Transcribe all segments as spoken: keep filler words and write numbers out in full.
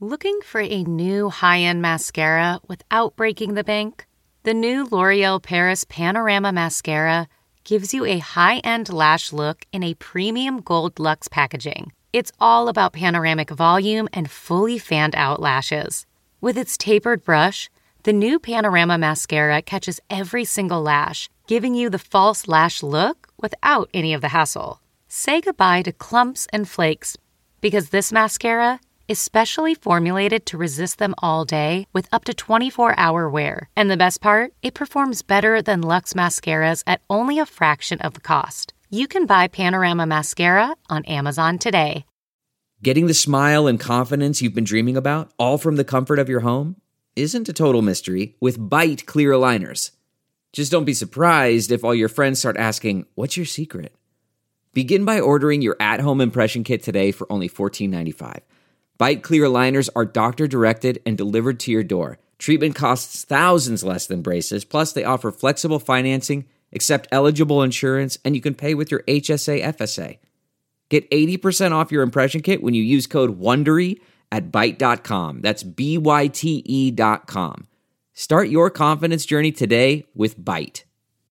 Looking for a new high-end mascara without breaking the bank? The new L'Oreal Paris Panorama Mascara gives you a high-end lash look in a premium gold luxe packaging. It's all about panoramic volume and fully fanned-out lashes. With its tapered brush, the new Panorama Mascara catches every single lash, giving you the false lash look without any of the hassle. Say goodbye to clumps and flakes, because this mascara is specially formulated to resist them all day with up to twenty-four hour wear. And the best part? It performs better than Luxe mascaras at only a fraction of the cost. You can buy Panorama Mascara on Amazon today. Getting the smile and confidence you've been dreaming about, all from the comfort of your home, isn't a total mystery with Byte clear aligners. Just don't be surprised if all your friends start asking, "What's your secret?" Begin by ordering your at-home impression kit today for only fourteen ninety-five. Byte clear aligners are doctor-directed and delivered to your door. Treatment costs thousands less than braces, plus they offer flexible financing, accept eligible insurance, and you can pay with your H S A F S A. Get eighty percent off your impression kit when you use code WONDERY at byte dot com. That's B Y T E dot com. Start your confidence journey today with Byte.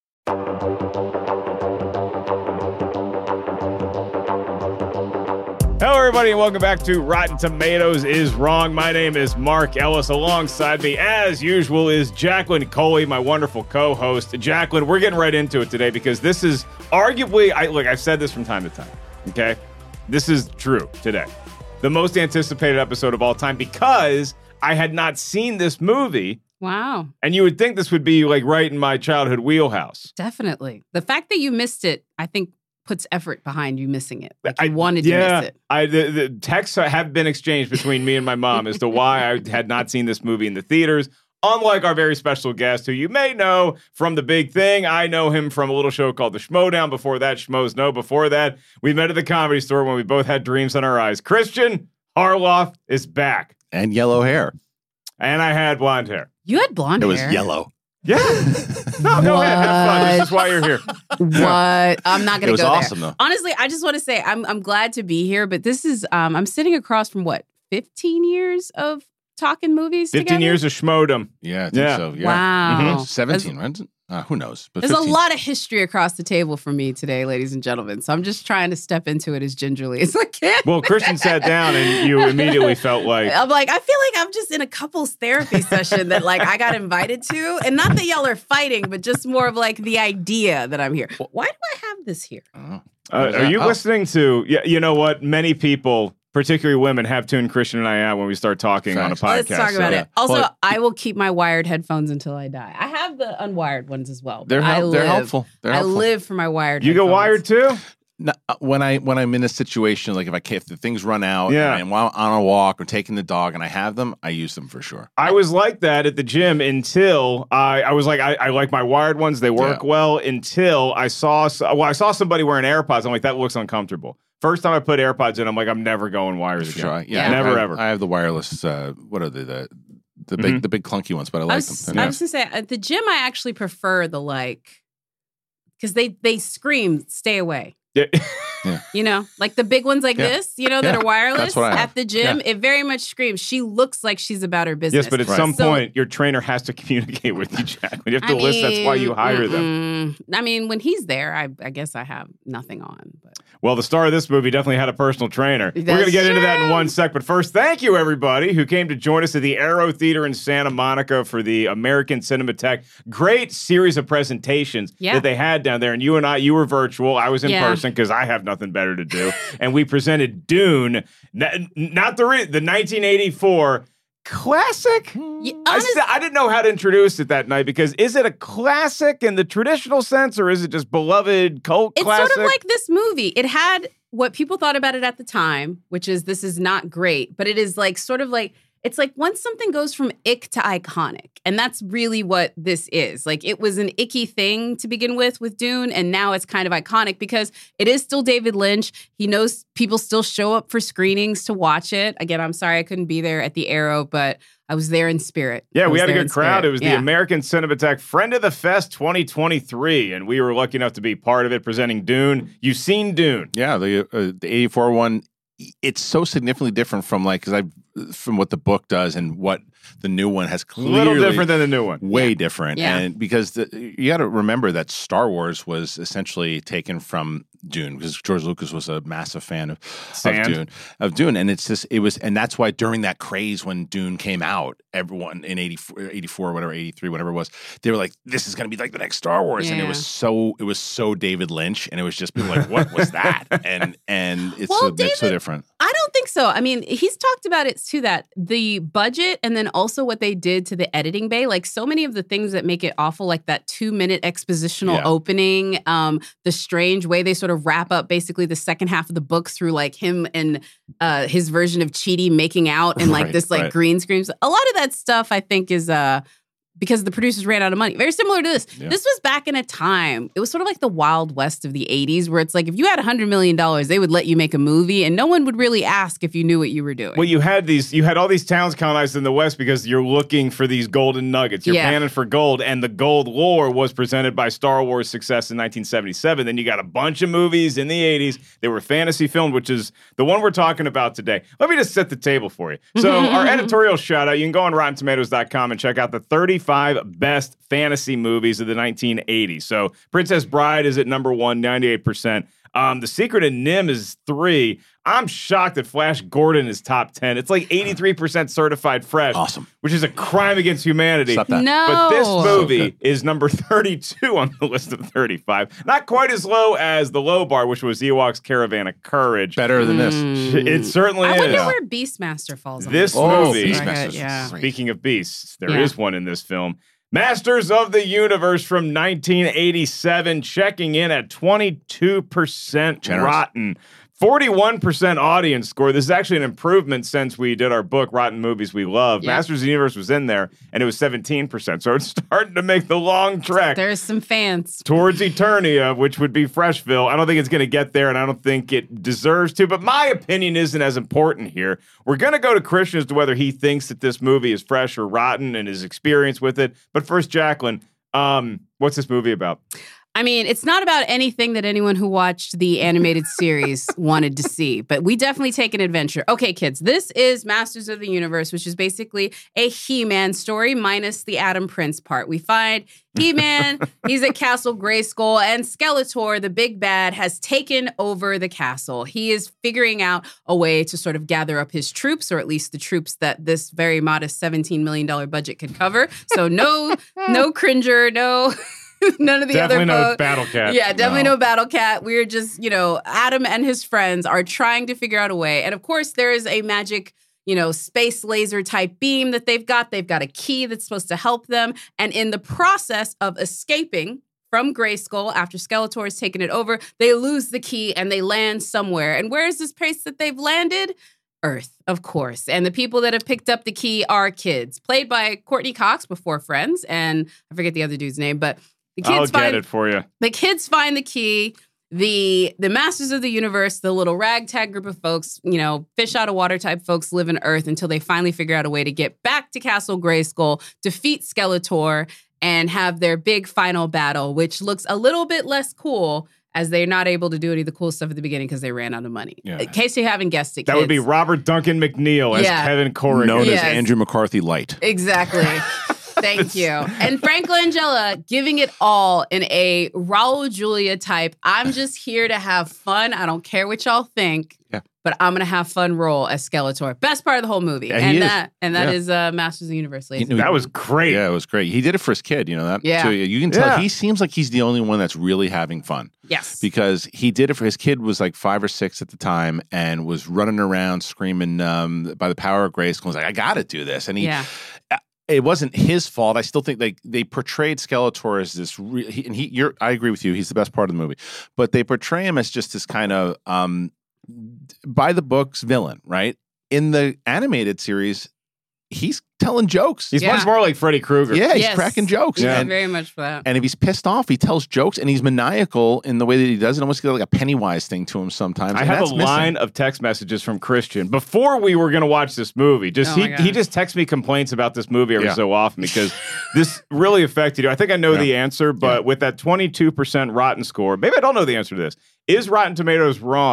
Hello, everybody, and welcome back to Rotten Tomatoes is Wrong. My name is Mark Ellis. Alongside me, as usual, is Jacqueline Coley, my wonderful co-host. Jacqueline, we're getting right into it today because this is arguably, I look, I've said this from time to time, okay? This is true today. The most anticipated episode of all time because I had not seen this movie. Wow. And you would think this would be like right in my childhood wheelhouse. Definitely. The fact that you missed it, I think, puts effort behind you missing it. Like you I, wanted yeah, to miss it. I, the, the texts have been exchanged between me and my mom as to why I had not seen this movie in the theaters. Unlike our very special guest, who you may know from The Big Thing. I know him from a little show called The Schmodown. Before that, Schmoes Know. Before that, we met at the Comedy Store when we both had dreams in our eyes. Christian Harloff is back. And yellow hair. And I had blonde hair. You had blonde it hair. It was yellow. Yeah. No, go ahead. Have fun. This is why you're here. What? I'm not going to go there. It was awesome, though. Honestly, I just want to say I'm I'm glad to be here, but this is, um, I'm sitting across from what, fifteen years of talking movies fifteen together? years of schmodom. Yeah, I think Yeah. so. Yeah. Wow. Mhm. seventeen, right? Uh, who knows? But There's fifteen. a lot of history across the table for me today, ladies and gentlemen. So I'm just trying to step into it as gingerly as I can. Well, Christian sat down and you immediately felt like... I'm like, I feel like I'm just in a couples therapy session that like I got invited to. And not that y'all are fighting, but just more of like the idea that I'm here. Why do I have this here? Oh. Uh, are you Oh. listening to... Yeah, you know what? Many people, particularly women, have tuned Christian and I out when we start talking Facts. on a podcast. Let's talk about so- it. Also, Well- I will keep my wired headphones until I die. I have the unwired ones as well. but They're, I hel- they're live- helpful. They're I helpful. live for my wired You headphones. go wired too? No, uh, when I when I'm in a situation like if I can't, if the things run out, Yeah. and while I'm on a walk or taking the dog and I have them, I use them for sure. I was like that at the gym until I, I was like, I, I like my wired ones. They work Yeah. well until I saw, s- well, I saw somebody wearing AirPods. I'm like, that looks uncomfortable. First time I put AirPods in, I'm like, I'm never going wires For again. sure. I- Yeah. Never, I, ever. I have the wireless. Uh, what are they? The the big Mhm. the big clunky ones, but I I like was, them. I was gonna say at the gym, I actually prefer the like because they they scream, "Stay away." Yeah. You know, like the big ones like Yeah. this, you know, that Yeah. are wireless That's what I have. at the gym. It very much screams. She looks like she's about her business. Yes, but at Right. some So- point, your trainer has to communicate with you, Jack. You have to I list. That's why you mean, hire them. mm-mm. I mean, when he's there, I, I guess I have nothing on. But Well, the star of this movie definitely had a personal trainer. We're going to That's get into that in true. one sec. But first, thank you, everybody, who came to join us at the Aero Theater in Santa Monica for the American Cinematheque. Great series of presentations Yeah. that they had down there. And you and I, you were virtual. I was in Yeah. person because I have nothing better to do. And we presented Dune, n- not the re- the nineteen eighty-four classic. Yeah, I, honest- st- I didn't know how to introduce it that night because is it a classic in the traditional sense or is it just beloved cult it's classic? sort of like this movie. It had what people thought about it at the time, which is this is not great, but it is like sort of like it's like once something goes from ick to iconic. And that's really what this is. Like it was an icky thing to begin with with Dune, and now it's kind of iconic because it is still David Lynch. He knows people still show up for screenings to watch it. Again, I'm sorry I couldn't be there at the Aero, but I was there in spirit. Yeah, I we was had a there good in crowd. spirit. It was the Yeah. American Cinematheque Friend of the Fest twenty twenty-three, and we were lucky enough to be part of it presenting Dune. You've seen Dune. Yeah, the uh, the eighty-four one. It's so significantly different from like because I've from what the book does and what the new one has A clearly little different than the new one. way Yeah. different. Yeah. And because the, you got to remember that Star Wars was essentially taken from Dune because George Lucas was a massive fan of, of Sand. Dune, of Dune. And it's just, it was, and that's why during that craze when Dune came out, everyone in eighty-four, eighty-four, whatever, eighty-three, whatever it was, they were like, this is going to be like the next Star Wars. And it Yeah. was so, it was so David Lynch. And it was just people like, what was that? And, and it's, Well, so, it's so David- different. I don't think so. I mean, he's talked about it too, that the budget and then also what they did to the editing bay, like so many of the things that make it awful, like that two minute expositional Yeah. opening, um, the strange way they sort of wrap up basically the second half of the book through like him and uh, his version of Chidi making out and like Right, this like right. green screens. A lot of that stuff I think is uh, because the producers ran out of money. Very similar to this. Yeah. This was back in a time, it was sort of like the Wild West of the eighties, where it's like if you had one hundred million dollars, they would let you make a movie and no one would really ask if you knew what you were doing. Well, you had these, you had all these towns colonized in the West because you're looking for these golden nuggets. You're Yeah. panning for gold, and the gold lore was presented by Star Wars' success in nineteen seventy-seven. Then you got a bunch of movies in the eighties. They were fantasy filmed, which is the one we're talking about today. Let me just set the table for you. So our editorial shout out, you can go on rotten tomatoes dot com and check out the thirty-five best fantasy movies of the nineteen eighties. So Princess Bride is at number one, ninety-eight percent. Um, The Secret of Nim is three. I'm shocked that Flash Gordon is top ten. It's like eighty-three percent certified fresh. Awesome. Which is a crime against humanity. Stop that. No. But this So movie good. is number thirty-two on the list of thirty-five. Not quite as low as the low bar, which was Ewok's Caravan of Courage. Better than this. It certainly I is. wonder where Beastmaster falls on This Oh, movie, Beastmaster's Yeah. great. speaking of beasts, there is Yeah. one in this film. Masters of the Universe from nineteen eighty-seven, checking in at twenty-two percent Generous. rotten. forty-one percent audience score. This is actually an improvement since we did our book, Rotten Movies We Love. Yeah. Masters of the Universe was in there, and it was seventeen percent. So it's starting to make the long trek There's some fans. towards Eternia, which would be Freshville. I don't think it's going to get there, and I don't think it deserves to, but my opinion isn't as important here. We're going to go to Christian as to whether he thinks that this movie is fresh or rotten and his experience with it. But first, Jacqueline, um, what's this movie about? I mean, it's not about anything that anyone who watched the animated series wanted to see, but we definitely take an adventure. Okay, kids, this is Masters of the Universe, which is basically a He-Man story minus the Adam Prince part. We find He-Man, he's at Castle Grayskull, and Skeletor, the big bad, has taken over the castle. He is figuring out a way to sort of gather up his troops, or at least the troops that this very modest seventeen million dollars budget could cover. So no, no Cringer, no... None of the Definitely other no folk. Battle Cat. Yeah, definitely No. no. Battle Cat. We're just, you know, Adam and his friends are trying to figure out a way. And of course, there is a magic, you know, space laser type beam that they've got. They've got a key that's supposed to help them. And in the process of escaping from Grayskull after Skeletor has taken it over, they lose the key and they land somewhere. And where is this place that they've landed? Earth, of course. And the people that have picked up the key are kids, played by Courtney Cox before Friends. And I forget the other dude's name, but the kids I'll find get it for you. the kids find the key. The the Masters of the Universe, the little ragtag group of folks, you know, fish out of water type folks live in Earth until they finally figure out a way to get back to Castle Grayskull, defeat Skeletor, and have their big final battle, which looks a little bit less cool as they're not able to do any of the cool stuff at the beginning because they ran out of money. Yeah. In case you haven't guessed it, That would be kids. Robert Duncan McNeil as Yeah. Kevin Corrigan. Known Yes. as Andrew McCarthy Light. Exactly. Thank you. And Frank Langella giving it all in a Raul Julia type. I'm just here to have fun. I don't care what y'all think. Yeah. But I'm gonna have fun role as Skeletor. Best part of the whole movie. Yeah, he and is. that and that Yeah. is uh, Masters of the Universe, ladies. You know, That was great. Yeah, it was great. He did it for his kid, you know that? Yeah. So you can tell Yeah. he seems like he's the only one that's really having fun Yes. because he did it for his kid was like five or six at the time and was running around screaming um, by the power of Grayskull. Was like, I got to do this. And he, Yeah. it wasn't his fault. I still think they they portrayed Skeletor as this, re- he, and he. You're, I agree with you. He's the best part of the movie, but they portray him as just this kind of um, by the books villain, right? In the animated series, he's telling jokes. He's Yeah. much more like Freddy Krueger. yeah, he's Yes. cracking jokes. Yeah, And, very much for that. and if he's pissed off, he tells jokes, and he's maniacal in the way that he does it. Almost get like a Pennywise thing to him sometimes. I and have a that's missing. line of text messages from Christian before we were going to watch this movie. Just Oh he my God. he just texts me complaints about this movie every Yeah. so often because this really affected you. I think I know Yeah. the answer, but Yeah. with that twenty-two percent rotten score, maybe I don't know the answer to this. Is Rotten Tomatoes wrong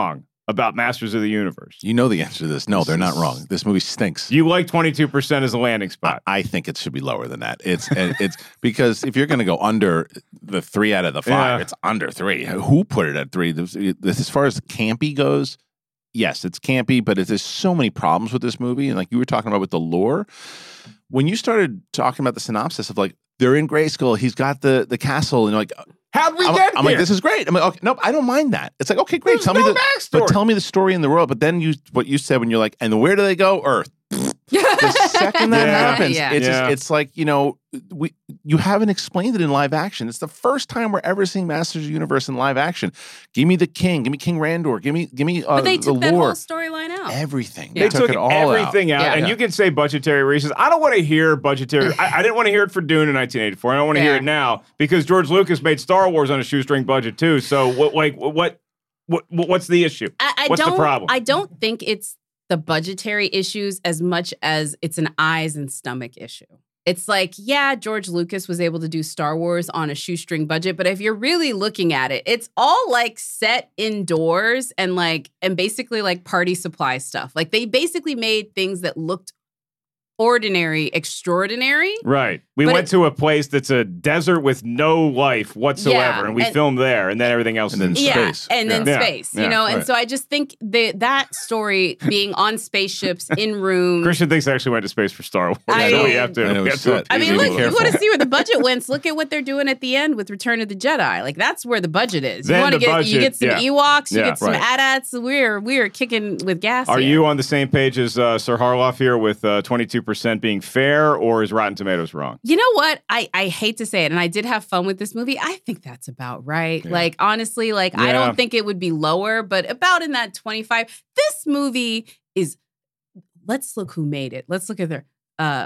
about Masters of the Universe? You know the answer to this. No, they're not wrong. This movie stinks. You like twenty-two percent as a landing spot. I, I think it should be lower than that. It's it's because if you're going to go under the three out of the five, Yeah. it's under three. Who put it at three? This, this, as far as campy goes, yes, it's campy, but it, there's so many problems with this movie. And like you were talking about with the lore, when you started talking about the synopsis of like, they're in Grayskull, he's got the, the castle, and you're like, how'd we I'm, get I'm here? like, this is great. I'm like, okay, nope, I don't mind that. It's like, okay, great. There's tell no me the backstory. but tell me the story in the world. But then you, what you said when you're like, and where do they go? Earth. The second that Yeah. happens, Yeah. it's Yeah. just, it's like, you know, we you haven't explained it in live action. It's the first time we're ever seeing Masters of the Universe in live action. Give me the king. Give me King Randor. Give me, give me uh, But they the took that whole lore. storyline out. Everything. They took, took it all everything out, Yeah. and Yeah. you can say budgetary reasons. I don't want to hear budgetary. I, I didn't want to hear it for Dune in nineteen eighty-four. I don't want to hear Fair. it now because George Lucas made Star Wars on a shoestring budget too. So what, like, what, what, what's the issue? I, I What's don't, the problem? I don't think it's the budgetary issues as much as it's an eyes and stomach issue. It's like, yeah, George Lucas was able to do Star Wars on a shoestring budget, but if you're really looking at it, it's all like set indoors and like, and basically like party supply stuff. Like they basically made things that looked ordinary, extraordinary. Right. We But went it- to a place that's a desert with no life whatsoever, Yeah, and we and- filmed there, and then everything else And is then in Yeah, space. and then Yeah. space, Yeah, you know? And right. so I just think the, that story being on spaceships in rooms. Christian thinks I actually went to space for Star Wars. I so we mean- have to. I know, we we have to said- I appease mean, Be look, people. you careful. want to see where the budget went. Look at what they're doing at the end with Return of the Jedi. Like that's where the budget is. Then you want to the get budget, you get some yeah. Ewoks, you Yeah, get some right. AT-ATs. We're we're kicking with gas. Are here. you on the same page as uh, Sir Harloff here with uh, twenty-two percent being fair, or is Rotten Tomatoes wrong? You know what? I, I hate to say it, and I did have fun with this movie. I think that's about right. Yeah. Like, honestly, like, I Yeah. don't think it would be lower, but about in that twenty-five. This movie is, let's look who made it. Let's look at their, uh,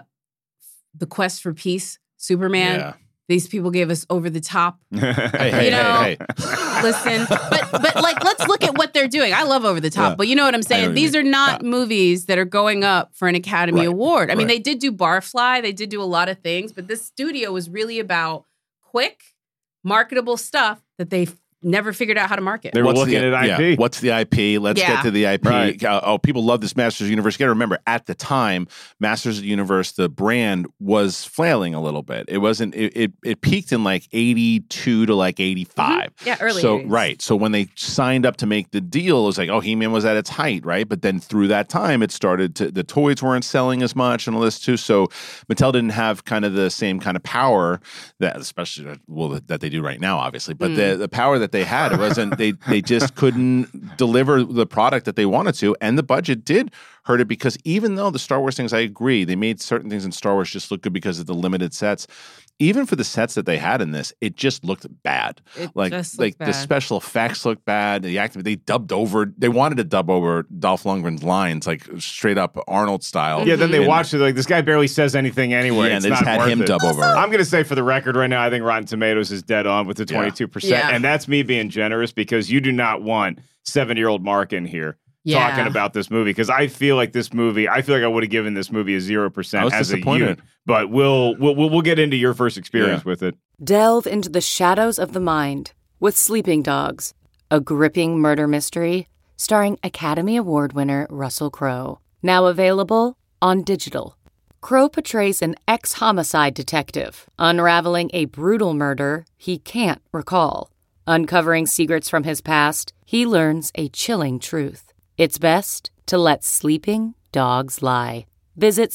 The Quest for Peace, Superman. Yeah. These people gave us over the top. Hey, hey, You know, hey, hey. Listen, but but like let's look at what they're doing. I love Over the Top, Yeah. but you know what I'm I know saying? what you These mean. are not Yeah. movies that are going up for an Academy Right. Award. I mean, Right. they did do Barfly, they did do a lot of things, but this studio was really about quick, marketable stuff that they never figured out how to market. They were What's looking the, at I P. Yeah, what's the I P? Let's Yeah. get to the I P. Right. Uh, oh, people love this Masters of the Universe. You got to remember, at the time, Masters of the Universe, the brand was flailing a little bit. It wasn't. It it, it peaked in like eighty-two to like eighty-five. Yeah, early So eighties. right. So when they signed up to make the deal, it was like, oh, He-Man was at its height, right? But then through that time, it started to the toys weren't selling as much and all this too. So Mattel didn't have kind of the same kind of power that, especially well, that they do right now, obviously. But Mm. the the power that they had, it wasn't. They they just couldn't deliver the product that they wanted to, and the budget did hurt it because even though the Star Wars things, I agree, they made certain things in Star Wars just look good because of the limited sets. Even for the sets that they had in this, it just looked bad. It like just like looked the bad. special effects looked bad. The acting, they dubbed over. They wanted to dub over Dolph Lundgren's lines, like straight up Arnold style. Yeah, then they And- watched it like this guy barely says anything anyway. Yeah, It's and they just not had worth him it. dub over. I'm going to say for the record right now, I think Rotten Tomatoes is dead on with the Yeah. twenty-two percent. Yeah. And that's me being generous because you do not want seven-year-old Mark in here Yeah. talking about this movie because I feel like this movie, I feel like I would have given this movie a zero percent I was as a disappointed. unit. But we'll, we'll, we'll, we'll get into your first experience Yeah. with it. Delve into the shadows of the mind with Sleeping Dogs, a gripping murder mystery starring Academy Award winner Russell Crowe. Now available on digital. Crowe portrays an ex-homicide detective unraveling a brutal murder he can't recall. Uncovering secrets from his past, he learns a chilling truth. It's best to let sleeping dogs lie. Visit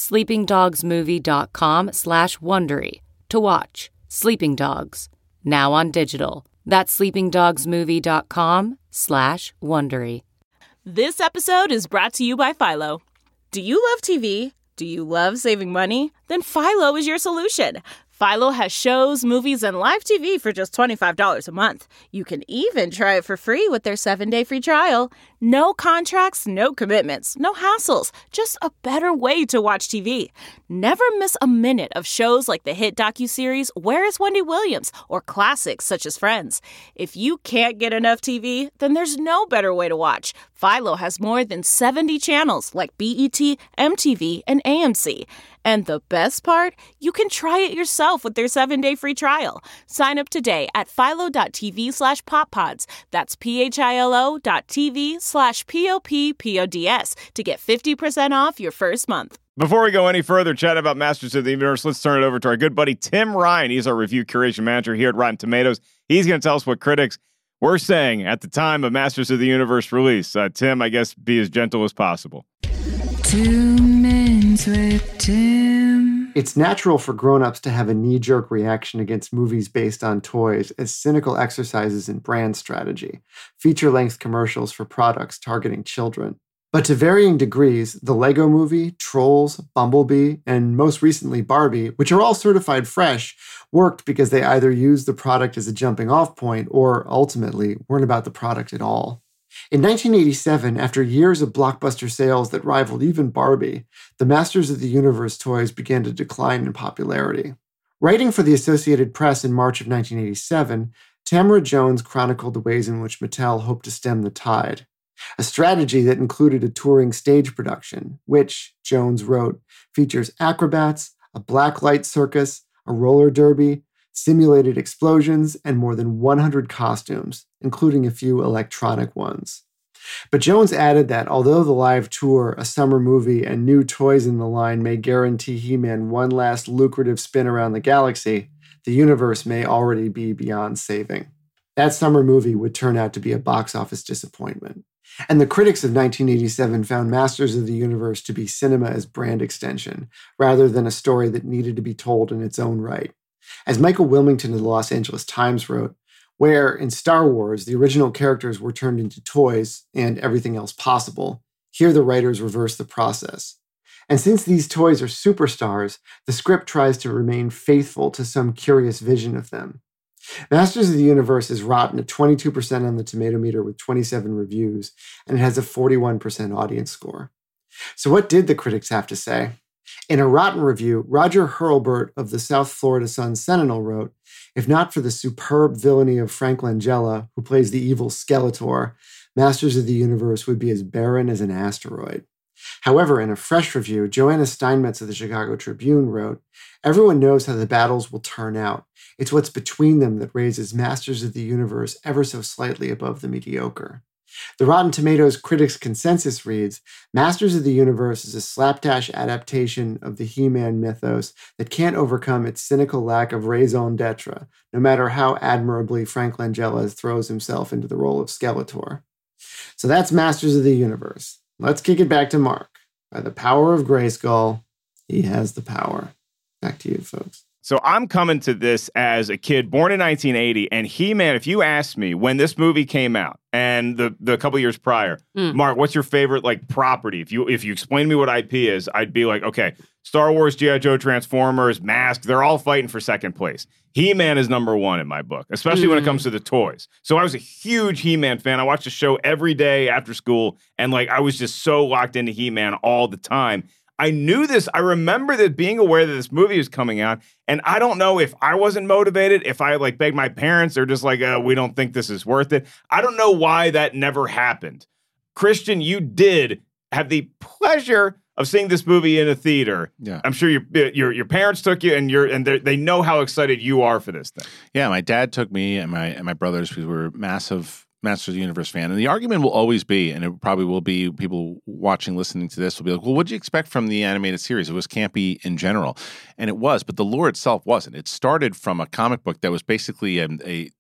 sleepingdogsmovie.com slash Wondery to watch Sleeping Dogs, now on digital. That's sleepingdogsmovie.com slash Wondery. This episode is brought to you by Philo. Do you love T V? Do you love saving money? Then Philo is your solution. Philo has shows, movies, and live T V for just twenty-five dollars a month. You can even try it for free with their seven-day free trial. No contracts, no commitments, no hassles. Just a better way to watch T V. Never miss a minute of shows like the hit docuseries Where is Wendy Williams? Or classics such as Friends. If you can't get enough T V, then there's no better way to watch. Philo has more than seventy channels like B E T, M T V, and A M C. And the best part? You can try it yourself with their seven-day free trial. Sign up today at philo.tv slash poppods. That's P-H-I-L-O dot TV slash P-O-P-P-O-D-S to get fifty percent off your first month. Before we go any further, chat about Masters of the Universe, let's turn it over to our good buddy Tim Ryan. He's our review curation manager here at Rotten Tomatoes. He's going to tell us what critics were saying at the time of Masters of the Universe release. Uh, Tim, I guess be as gentle as possible. Two Minutes with Tim. It's natural for grown-ups to have a knee-jerk reaction against movies based on toys as cynical exercises in brand strategy, feature-length commercials for products targeting children. But to varying degrees, the Lego Movie, Trolls, Bumblebee, and most recently Barbie, which are all certified fresh, worked because they either used the product as a jumping-off point or, ultimately, weren't about the product at all. In nineteen eighty-seven, after years of blockbuster sales that rivaled even Barbie, the Masters of the Universe toys began to decline in popularity. Writing for the Associated Press in March of nineteen eighty-seven, Tamara Jones chronicled the ways in which Mattel hoped to stem the tide. A strategy that included a touring stage production, which, Jones wrote, features acrobats, a blacklight circus, a roller derby, simulated explosions, and more than one hundred costumes, including a few electronic ones. But Jones added that although the live tour, a summer movie, and new toys in the line may guarantee He-Man one last lucrative spin around the galaxy, the universe may already be beyond saving. That summer movie would turn out to be a box office disappointment. And the critics of nineteen eighty-seven found Masters of the Universe to be cinema as brand extension, rather than a story that needed to be told in its own right. As Michael Wilmington of the Los Angeles Times wrote, where in Star Wars the original characters were turned into toys and everything else possible, here the writers reverse the process. And since these toys are superstars, the script tries to remain faithful to some curious vision of them. Masters of the Universe is rotten at twenty-two percent on the Tomato Meter with twenty-seven reviews, and it has a forty-one percent audience score. So what did the critics have to say? In a rotten review, Roger Hurlburt of the South Florida Sun-Sentinel wrote, if not for the superb villainy of Frank Langella, who plays the evil Skeletor, Masters of the Universe would be as barren as an asteroid. However, in a fresh review, Joanna Steinmetz of the Chicago Tribune wrote, everyone knows how the battles will turn out. It's what's between them that raises Masters of the Universe ever so slightly above the mediocre. The Rotten Tomatoes critics' consensus reads, Masters of the Universe is a slapdash adaptation of the He-Man mythos that can't overcome its cynical lack of raison d'etre, no matter how admirably Frank Langella throws himself into the role of Skeletor. So that's Masters of the Universe. Let's kick it back to Mark. By the power of Grayskull, he has the power. Back to you, folks. So I'm coming to this as a kid born in nineteen eighty, and He-Man, if you asked me when this movie came out and the, the couple years prior, mm. Mark, what's your favorite like property? If you if you explain to me what I P is, I'd be like, okay, Star Wars, G I. Joe, Transformers, Mask, they're all fighting for second place. He-Man is number one in my book, especially mm. when it comes to the toys. So I was a huge He-Man fan. I watched the show every day after school, and like I was just so locked into He-Man all the time. I knew this. I remember that being aware that this movie was coming out, and I don't know if I wasn't motivated, if I like begged my parents, or just like, uh, we don't think this is worth it. I don't know why that never happened. Christian, you did have the pleasure of seeing this movie in a theater. Yeah, I'm sure your your your parents took you, and you're and they know how excited you are for this thing. Yeah, my dad took me and my and my brothers, because we were massive Masters of the Universe fan. And the argument will always be, and it probably will be, people watching, listening to this will be like, well, what did you expect from the animated series? It was campy in general. And it was, but the lore itself wasn't. It started from a comic book that was basically a, a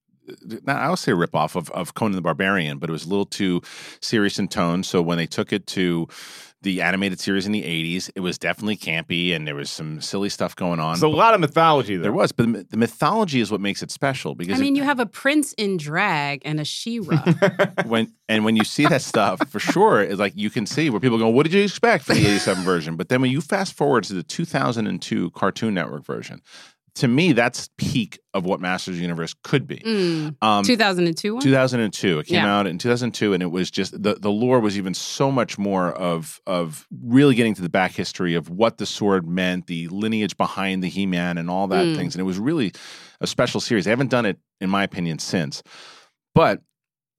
I would say a ripoff of, of Conan the Barbarian, but it was a little too serious in tone. So when they took it to the animated series in the eighties, it was definitely campy, and there was some silly stuff going on. There's a lot of mythology there. There was, but the, the mythology is what makes it special. Because I mean, it, you have a prince in drag and a She-Ra. when and when you see that stuff, for sure, it's like you can see where people go, what did you expect from the eighty-seven version? But then when you fast forward to the two thousand two Cartoon Network version, to me, that's peak of what Masters of the Universe could be. Mm. Um, two thousand two one? two thousand two. It came yeah. out in two thousand two, and it was just, the, the lore was even so much more of, of really getting to the back history of what the sword meant, the lineage behind the He-Man and all that mm. things. And it was really a special series. They haven't done it, in my opinion, since. But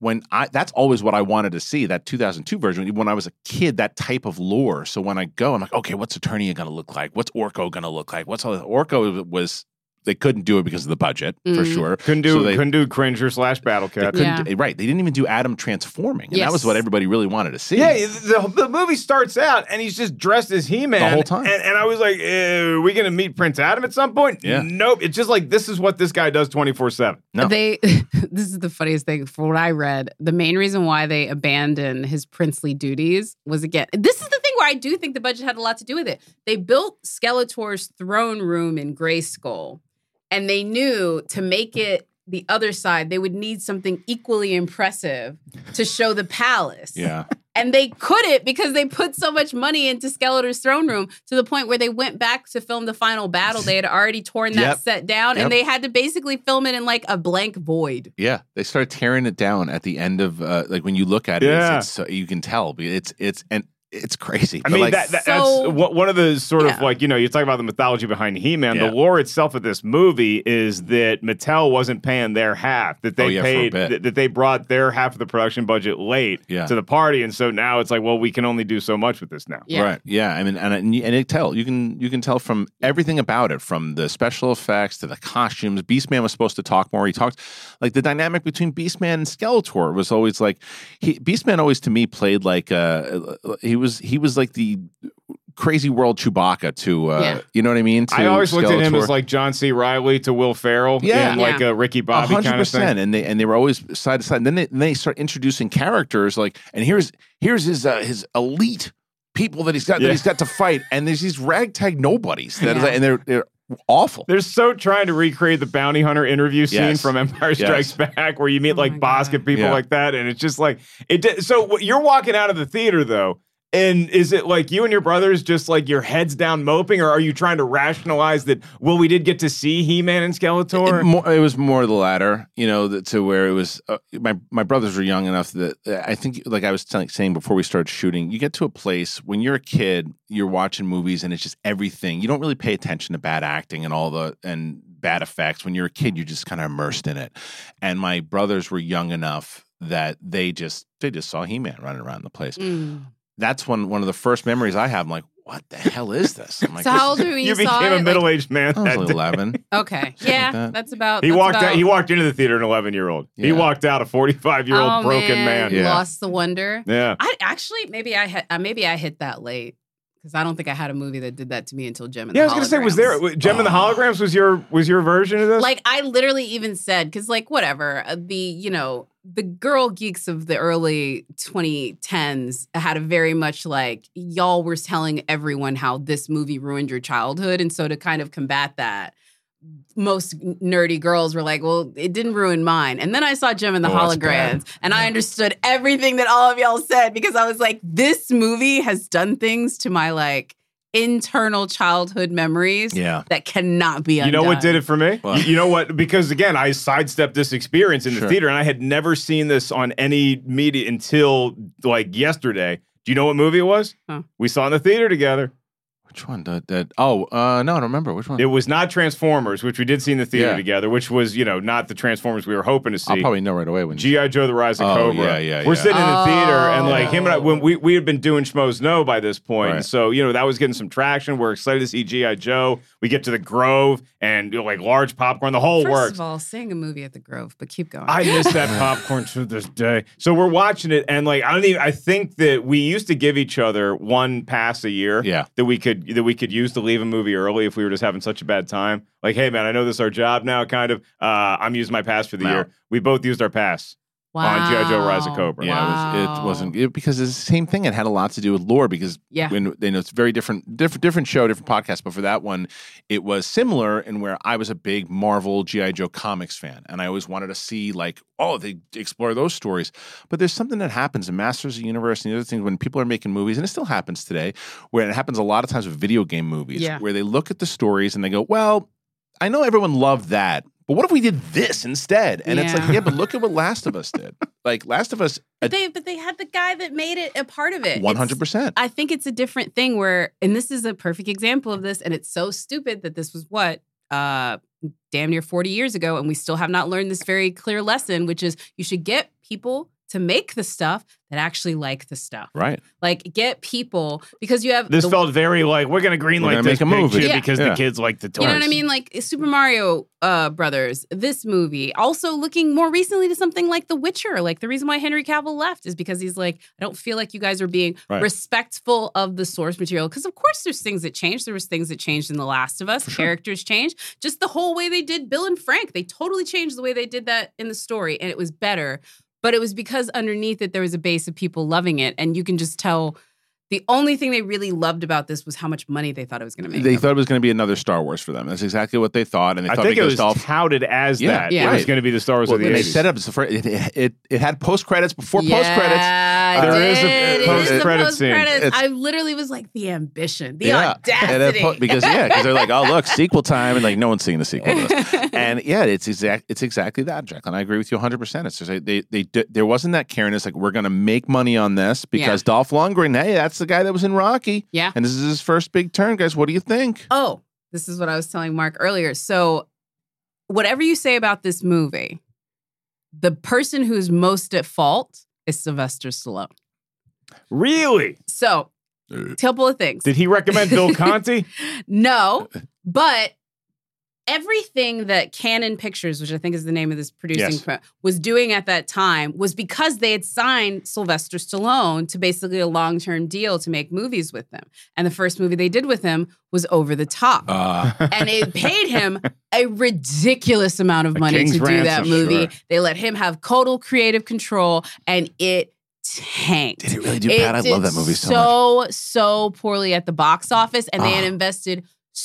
when I that's always what I wanted to see, that two thousand two version. When I was a kid, that type of lore. So when I go, I'm like, okay, what's Eternia going to look like? What's Orko going to look like? What's all this? Orko was they couldn't do it because of the budget mm. for sure. Couldn't do so they, couldn't do Cringer slash Battle Cat. Yeah. Do, right? They didn't even do Adam transforming, and yes. that was what everybody really wanted to see. Yeah, the, the movie starts out and he's just dressed as He-Man the whole time, and, and I was like, eh, "Are we going to meet Prince Adam at some point?" Yeah. Nope. It's just like this is what this guy does twenty-four seven. No. They. This is the funniest thing. For what I read, the main reason why they abandoned his princely duties was again. This is the thing where I do think the budget had a lot to do with it. They built Skeletor's throne room in Grayskull. And they knew to make it the other side, they would need something equally impressive to show the palace. Yeah. And they couldn't because they put so much money into Skeletor's throne room to the point where they went back to film the final battle. They had already torn that yep. set down yep. and they had to basically film it in like a blank void. Yeah. They started tearing it down at the end of, uh, like when you look at it, yeah. it's, it's, you can tell. It's, it's, and it's crazy. I mean, like, that, that, so, that's what, one of the sort yeah. of like, you know, you talk about the mythology behind He-Man. Yeah. The lore itself of this movie is that Mattel wasn't paying their half, that they oh, yeah, paid, that, that they brought their half of the production budget late yeah. to the party. And so now it's like, well, we can only do so much with this now. Yeah. Right. Yeah. I mean, and, and it tell, you can, you can tell from everything about it, from the special effects to the costumes. Beastman was supposed to talk more. He talked like the dynamic between Beastman and Skeletor was always like, he, Beastman always to me played like, uh, he was, he was like the, The crazy world Chewbacca to, uh, yeah. you know what I mean? To I always looked Skeletor. at him as like John C. Reilly to Will Ferrell, yeah, in like yeah. a Ricky Bobby kind of thing. And they and they were always side to side. And then they, then they start introducing characters like, and here's here's his uh, his elite people that he's got yeah. that he's got to fight, and there's these ragtag nobodies that yeah. is, and they're they're awful. They're so trying to recreate the bounty hunter interview scene yes. from Empire Strikes yes. Back, where you meet oh like Bosk and people yeah. like that, and it's just like it. Did, so you're walking out of the theater though. And is it like you and your brothers just like your heads down moping, or are you trying to rationalize that, well, we did get to see He-Man and Skeletor? It, more, it was more the latter, you know, that, to where it was, uh, my, my brothers were young enough that uh, I think, like I was telling, saying before we started shooting, you get to a place when you're a kid, you're watching movies and it's just everything. You don't really pay attention to bad acting and all the, and bad effects. When you're a kid, you're just kind of immersed in it. And my brothers were young enough that they just, they just saw He-Man running around the place. Mm. That's one one of the first memories I have. I'm like, what the hell is this? I'm like, So how old were you? You saw became it? a middle-aged man. I was that like day. eleven. Okay, yeah, like that. that's about. He that's walked about, out, he walked into the theater an eleven-year-old. He Yeah. walked out a forty-five-year-old oh, broken man. man. Yeah. Lost the wonder. Yeah. I actually maybe I had uh, maybe I hit that late because I don't think I had a movie that did that to me until Gem and Yeah, I the was gonna say, was there Holograms. Gem and the Holograms was your was your version of this? Like I literally even said because like whatever uh, the you know the girl geeks of the early twenty tens had a very much like y'all were telling everyone how this movie ruined your childhood, and so to kind of combat that, most nerdy girls were like, well, it didn't ruin mine. And then I saw Gem and the Oh, that's bad. Holograms, and I understood everything that all of y'all said because I was like, this movie has done things to my like internal childhood memories Yeah. that cannot be undone. You know what did it for me? What? You, you know what? Because again, I sidestepped this experience in the Sure. theater, and I had never seen this on any media until like yesterday. Do you know what movie it was? Huh. We saw it in the theater together. Which one? That, that, oh, uh, no, I don't remember. Which one? It was not Transformers, which we did see in the theater Yeah. together, which was, you know, not the Transformers we were hoping to see. I'll probably know right away when G I. Joe: The Rise of Oh, Cobra. yeah, yeah, We're yeah. sitting in the theater, and like Oh. him and I, when we we had been doing Schmoes Know by this point, Right. so you know that was getting some traction. We're excited to see G I. Joe. We get to the Grove, and you know, like large popcorn, the whole First works. of all, seeing a movie at the Grove, but keep going. I miss that popcorn to this day. So we're watching it, and like I don't even. I think that we used to give each other one pass a year. Yeah. That we could that we could use to leave a movie early if we were just having such a bad time. Like, hey man, I know this is our job now. Kind of. Uh, I'm using my pass for the Wow. year. We both used our pass. wow. on G I. Joe: Rise of Cobra. Yeah, it, was, it wasn't it, because it's the same thing. It had a lot to do with lore because Yeah. when you know it's very different, different, different show, different podcast. But for that one, it was similar in where I was a big Marvel G I. Joe comics fan, and I always wanted to see like, oh, they explore those stories. But there's something that happens in Masters of the Universe and the other things when people are making movies, and it still happens today, where it happens a lot of times with video game movies, Yeah. where they look at the stories and they go, well, I know everyone loved that. But what if we did this instead? And it's Yeah. like, yeah, but look at what Last of Us did. Like Last of Us, But they, but they had the guy that made it a part of it. one hundred percent. I think it's a different thing where, and this is a perfect example of this, and it's so stupid that this was what, uh, damn near forty years ago, and we still have not learned this very clear lesson, which is you should get people to make the stuff that actually like the stuff. Right. Like, get people, because you have... This the, felt very like, we're going to greenlight this make a movie. picture Yeah. because Yeah. the kids like the toys. You know what I mean? Like Super Mario uh, Brothers, this movie. Also looking more recently to something like The Witcher. Like the reason why Henry Cavill left is because he's like, I don't feel like you guys are being Right. respectful of the source material. Because of course there's things that changed. There was things that changed in The Last of Us. sure. Characters changed. Just the whole way they did Bill and Frank. They totally changed the way they did that in the story. And it was better. But it was because underneath it, there was a base of people loving it. And you can just tell the only thing they really loved about this was how much money they thought it was going to make. They them. thought it was going to be another Star Wars for them. That's exactly what they thought. And they I thought think it because was Dolph- touted as Yeah. that. Yeah. It was Right. going to be the Star Wars well, of the when they eighties. set up, it's the first, it, it, it had post credits before post Yeah, credits. There it is a did. It is the post-credit scene. post-credits. It's- I literally was like, the ambition, the And then audacity. po- because yeah, because they're like, oh look, sequel time, and like no one's seeing the sequel to this. And yeah, it's exact, it's exactly that, Jacqueline. I agree with you one hundred percent. It's just like they, they, they, there wasn't that careness. Like we're gonna make money on this because Yeah. Dolph Lundgren, hey, that's the guy that was in Rocky. Yeah. And this is his first big turn, guys. What do you think? Oh, this is what I was telling Mark earlier. So, whatever you say about this movie, the person who's most at fault is Sylvester Stallone. Really? So, a couple of things. Did he recommend Bill Conti? No, but everything that Canon Pictures, which I think is the name of this producing, Yes. pro- was doing at that time was because they had signed Sylvester Stallone to basically a long-term deal to make movies with them. And the first movie they did with him was Over the Top. Uh, And it paid him a ridiculous amount of A money king's to do that ransom, movie. sure. They let him have total creative control, and it tanked. did it really do It bad? I love did that movie so, much. so so poorly at the box office, and they had Ah. invested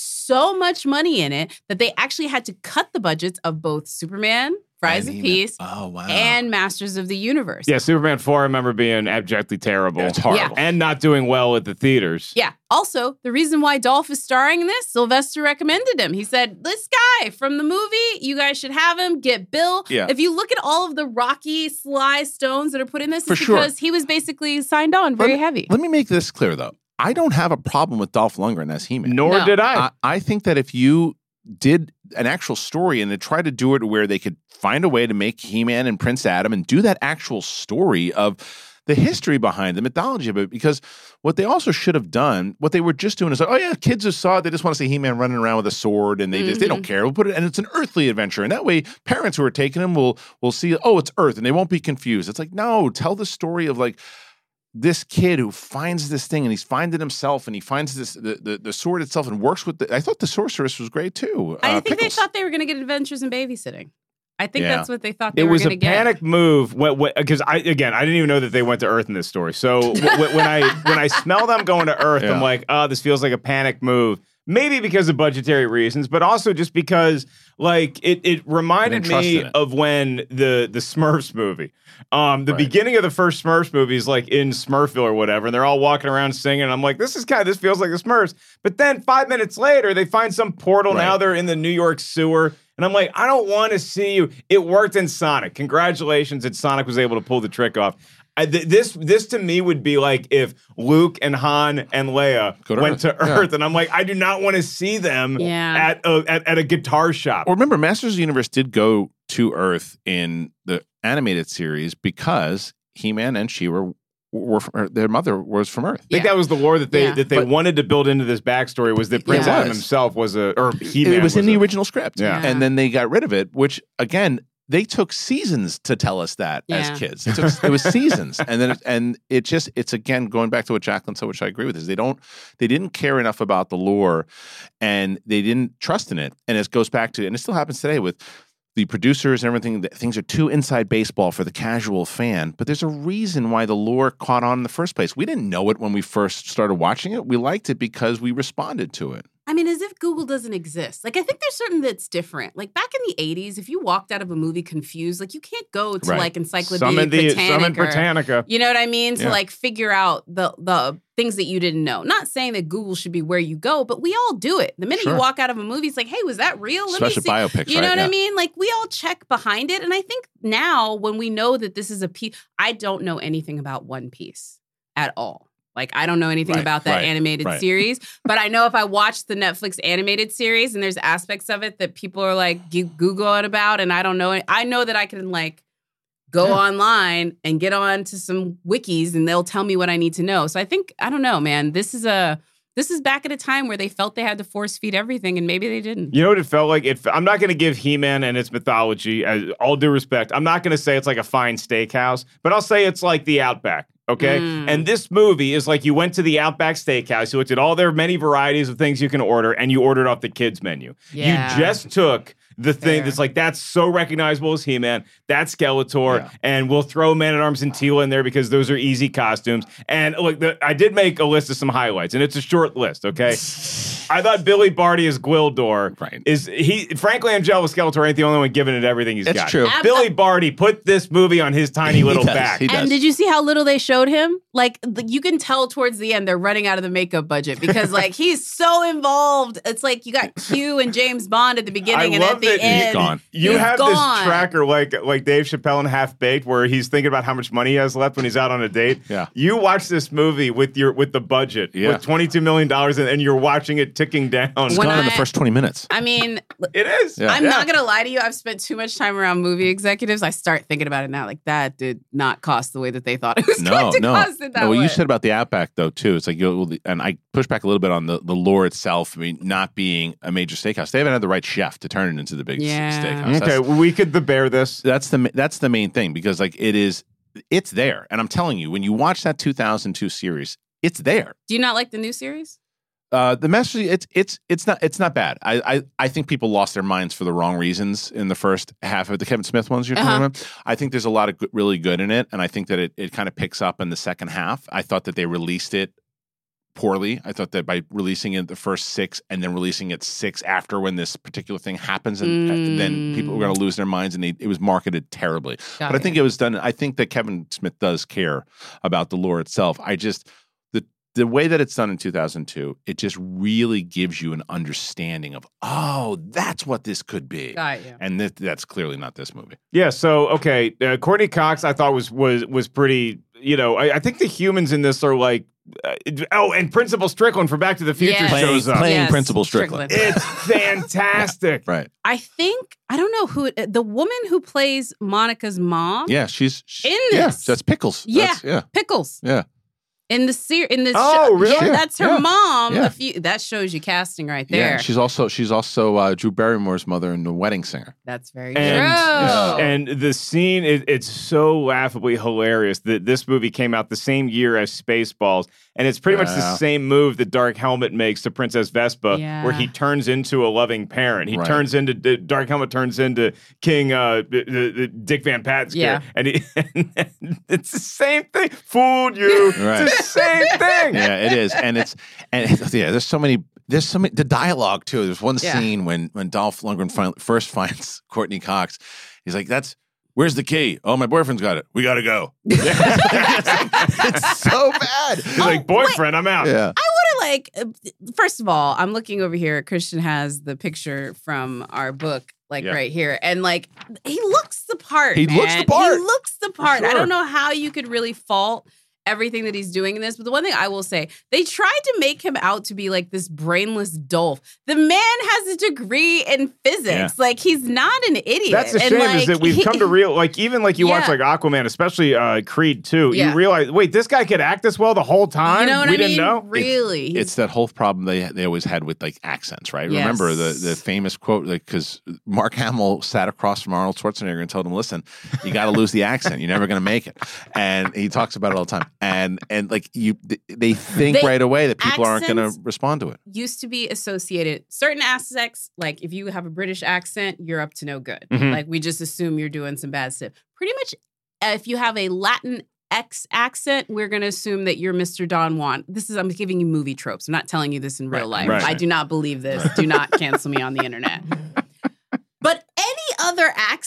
so much money in it that they actually had to cut the budgets of both Superman, Fries And of he- Peace, Oh wow. and Masters of the Universe. Yeah, Superman four, I remember being abjectly terrible. Yeah, it's horrible. And not doing well at the theaters. Yeah. Also, the reason why Dolph is starring in this, Sylvester recommended him. He said, this guy from the movie, you guys should have him, get Bill. Yeah. If you look at all of the Rocky Sly Stones that are put in this, For it's sure. because he was basically signed on very Let me- heavy. Let me make this clear though. I don't have a problem with Dolph Lundgren as He-Man. Nor No. did I. I, I think that if you did an actual story and they tried to do it where they could find a way to make He-Man and Prince Adam and do that actual story of the history behind the mythology of it, because what they also should have done, what they were just doing is like, oh yeah, kids just saw it, they just want to see He-Man running around with a sword, and they just they don't care. We'll put it, and it's an earthly adventure, and that way parents who are taking them will will see, oh, it's Earth, and they won't be confused. It's like, no, tell the story of like this kid who finds this thing and he's finding himself and he finds this the, the, the sword itself and works with the, I thought the sorceress was great too. I Uh, think Pickles. they thought they were going to get Adventures in Babysitting. I think Yeah. that's what they thought they It were was going a to get. panic move because I again I didn't even know that they went to Earth in this story. So w- w- when I when I smell them going to Earth, Yeah. I'm like, oh, this feels like a panic move. Maybe because of budgetary reasons, but also just because like it it reminded didn't trust me in it. of when the the Smurfs movie. Um, the Right. beginning of the first Smurfs movie is like in Smurfville or whatever, and they're all walking around singing. And I'm like, this is kind of this feels like the Smurfs. But then five minutes later, they find some portal. Right. Now they're in the New York sewer. And I'm like, I don't want to see you. It worked in Sonic. Congratulations that Sonic was able to pull the trick off. I, th- this this to me would be like if Luke and Han and Leia Go to went Earth. to Yeah. Earth, and I'm like, I do not want to see them Yeah. at, a, at at a guitar shop. Or remember, Masters of the Universe did go to Earth in the animated series because He-Man and She-Ra were from, or their mother was from Earth. I think Yeah. that was the lore that they Yeah. that they But- wanted to build into this backstory was that Prince It Adam was. himself was a or He-Man It was in was the a- original script. Yeah. Yeah. And then they got rid of it, which again, they took seasons to tell us that Yeah. as kids. It, took, it was seasons. And then it, and it just it's again going back to what Jacqueline said, which I agree with, is they don't they didn't care enough about the lore and they didn't trust in it. And it goes back to, and it still happens today with the producers and everything, that things are too inside baseball for the casual fan. But there's a reason why the lore caught on in the first place. We didn't know it when we first started watching it. We liked it because we responded to it. I mean, as if Google doesn't exist. Like, I think there's something that's different. Like, back in the eighties, if you walked out of a movie confused, like, you can't go to, Right. like, Encyclopedia some in the Britannica. some in or- Britannica. You know what I mean? To, Yeah. like, figure out the the things that you didn't know. Not saying that Google should be where you go, but we all do it. The minute Sure. you walk out of a movie, it's like, hey, was that real? Let Especially me see. biopics, You know right? what I Yeah. mean? Like, we all check behind it. And I think now, when we know that this is a piece, I don't know anything about One Piece at all. Like, I don't know anything Right, about that right, animated right. series, but I know if I watch the Netflix animated series and there's aspects of it that people are like, you Google it about, and I don't know it, I know that I can like go Yeah. online and get on to some wikis and they'll tell me what I need to know. So I think, I don't know, man, this is a, this is back at a time where they felt they had to force feed everything and maybe they didn't. You know what it felt like? It, I'm not going to give He-Man and its mythology, uh, all due respect, I'm not going to say it's like a fine steakhouse, but I'll say it's like the Outback. Okay. Mm. And this movie is like you went to the Outback Steakhouse, you looked at all their many varieties of things you can order, and you ordered off the kids' menu. Yeah. You just took the thing Fair. that's like, that's so recognizable as He-Man, that's Skeletor, Yeah. and we'll throw Man-at-Arms and Teela in there because those are easy costumes. And look, the, I did make a list of some highlights, and it's a short list, okay? I thought Billy Barty as Gwildor Right. is, he, Frank Langella Skeletor ain't the only one giving it everything he's That's got. true. Billy Barty put this movie on his tiny He little does, back. he does. And did you see how little they showed him? Like, the, you can tell towards the end they're running out of the makeup budget because, like, he's so involved. It's like you got Q and James Bond at the beginning, I and love at the that he's end, gone. You he's have gone. this tracker like like Dave Chappelle in Half Baked, where he's thinking about how much money he has left when he's out on a date. Yeah. You watch this movie with your with the budget Yeah. with twenty-two million dollars, and, and you're watching it ticking down. It's When gone in the I- first twenty minutes. I mean, It is. Yeah. I'm Yeah. not gonna lie to you. I've spent too much time around movie executives. I start thinking about it now. Like, that did not cost the way that they thought it was No, going to no. cost it that no, what way. you said about the Outback, though, too. It's like, you know, and I push back a little bit on the, the lore itself. I mean, not being a major steakhouse. They haven't had the right chef to turn it into the big Yeah. steakhouse. Okay, That's, we could the bear this. that's the that's the main thing because, like, it is, it's there. And I'm telling you, when you watch that two thousand two series, it's there. Do you not like the new series? Uh, the message, it's it's it's not it's not bad. I, I I think people lost their minds for the wrong reasons in the first half of the Kevin Smith ones you're Uh-huh. talking about. I think there's a lot of good, really good in it, and I think that it it kind of picks up in the second half. I thought that they released it poorly. I thought that by releasing it the first six and then releasing it six after when this particular thing happens, and, and then people were going to lose their minds, and they, it was marketed terribly. Got but I it. think it was done. I think that Kevin Smith does care about the lore itself. I just the the way that it's done in two thousand two, it just really gives you an understanding of, oh, that's what this could be. Got you. And that, that's clearly not this movie. Yeah. So okay, uh, Courtney Cox, I thought was was was pretty. You know, I, I think the humans in this are like. Uh, oh, and Principal Strickland from Back to the Future Yes. shows up. Playing Yes, Principal Strickland. It's fantastic. Right. I think I don't know who the woman who plays Monica's mom. Yeah, she's she, In yeah, this. that's Pickles. Yeah. That's, yeah. Pickles. Yeah. In the ser- in the Oh, show. really? Yeah, that's her Yeah. mom. Yeah. A few, that shows you casting right Yeah. there. She's also she's also uh, Drew Barrymore's mother in The Wedding Singer. That's very And, true. and the scene, it, it's so laughably hilarious that this movie came out the same year as Spaceballs. And it's pretty much the Yeah. same move that Dark Helmet makes to Princess Vespa, Yeah. where he turns into a loving parent. He Right. turns into, Dark Helmet turns into King uh, the, the, the Dick Van Patten's Yeah. character. And, he, and it's the same thing. Fooled you. Right. It's the same thing. Yeah, it is, and it's and it's, yeah. There's so many. There's so many. The dialogue too. There's one Yeah. scene when when Dolph Lundgren finally, first finds Courtney Cox. He's like, "That's where's the key? Oh, my boyfriend's got it. We gotta go." It's so bad. He's like, boyfriend, I'm out. Yeah. I would have like. uh, First of all, I'm looking over here. Christian has the picture from our book, like Yeah. right here, and like he looks the part. He looks man. the part. He looks the part. I Sure. don't know how you could really fault everything that he's doing in this, but the one thing I will say, they tried to make him out to be like this brainless dolph. The man has a degree in physics. Yeah. Like he's not an idiot. That's a And, shame like, is that we've he- come to real like even like you watch Yeah. like Aquaman, especially uh, Creed two. Yeah. You realize, wait, this guy could act this well the whole time. You know what we I didn't mean? know. Really, He's- It's that whole problem they they always had with like accents, right? Yes. Remember the the famous quote, like because Mark Hamill sat across from Arnold Schwarzenegger and told him, "Listen, you got to lose the accent. You're never going to make it." And he talks about it all the time. And and like you, they think They- right away that people aren't going accents- to respond to it. used to be associated certain aspects, like if you have a British accent, you're up to no good. Mhm. Like we just assume you're doing some bad stuff. Pretty much, uh, if you have a Latin X accent, we're going to assume that you're Mister Don Juan. This is I'm giving you movie tropes. I'm not telling you this in real Right, life. right. I do not believe this. Do not cancel me on the internet. But any other accent,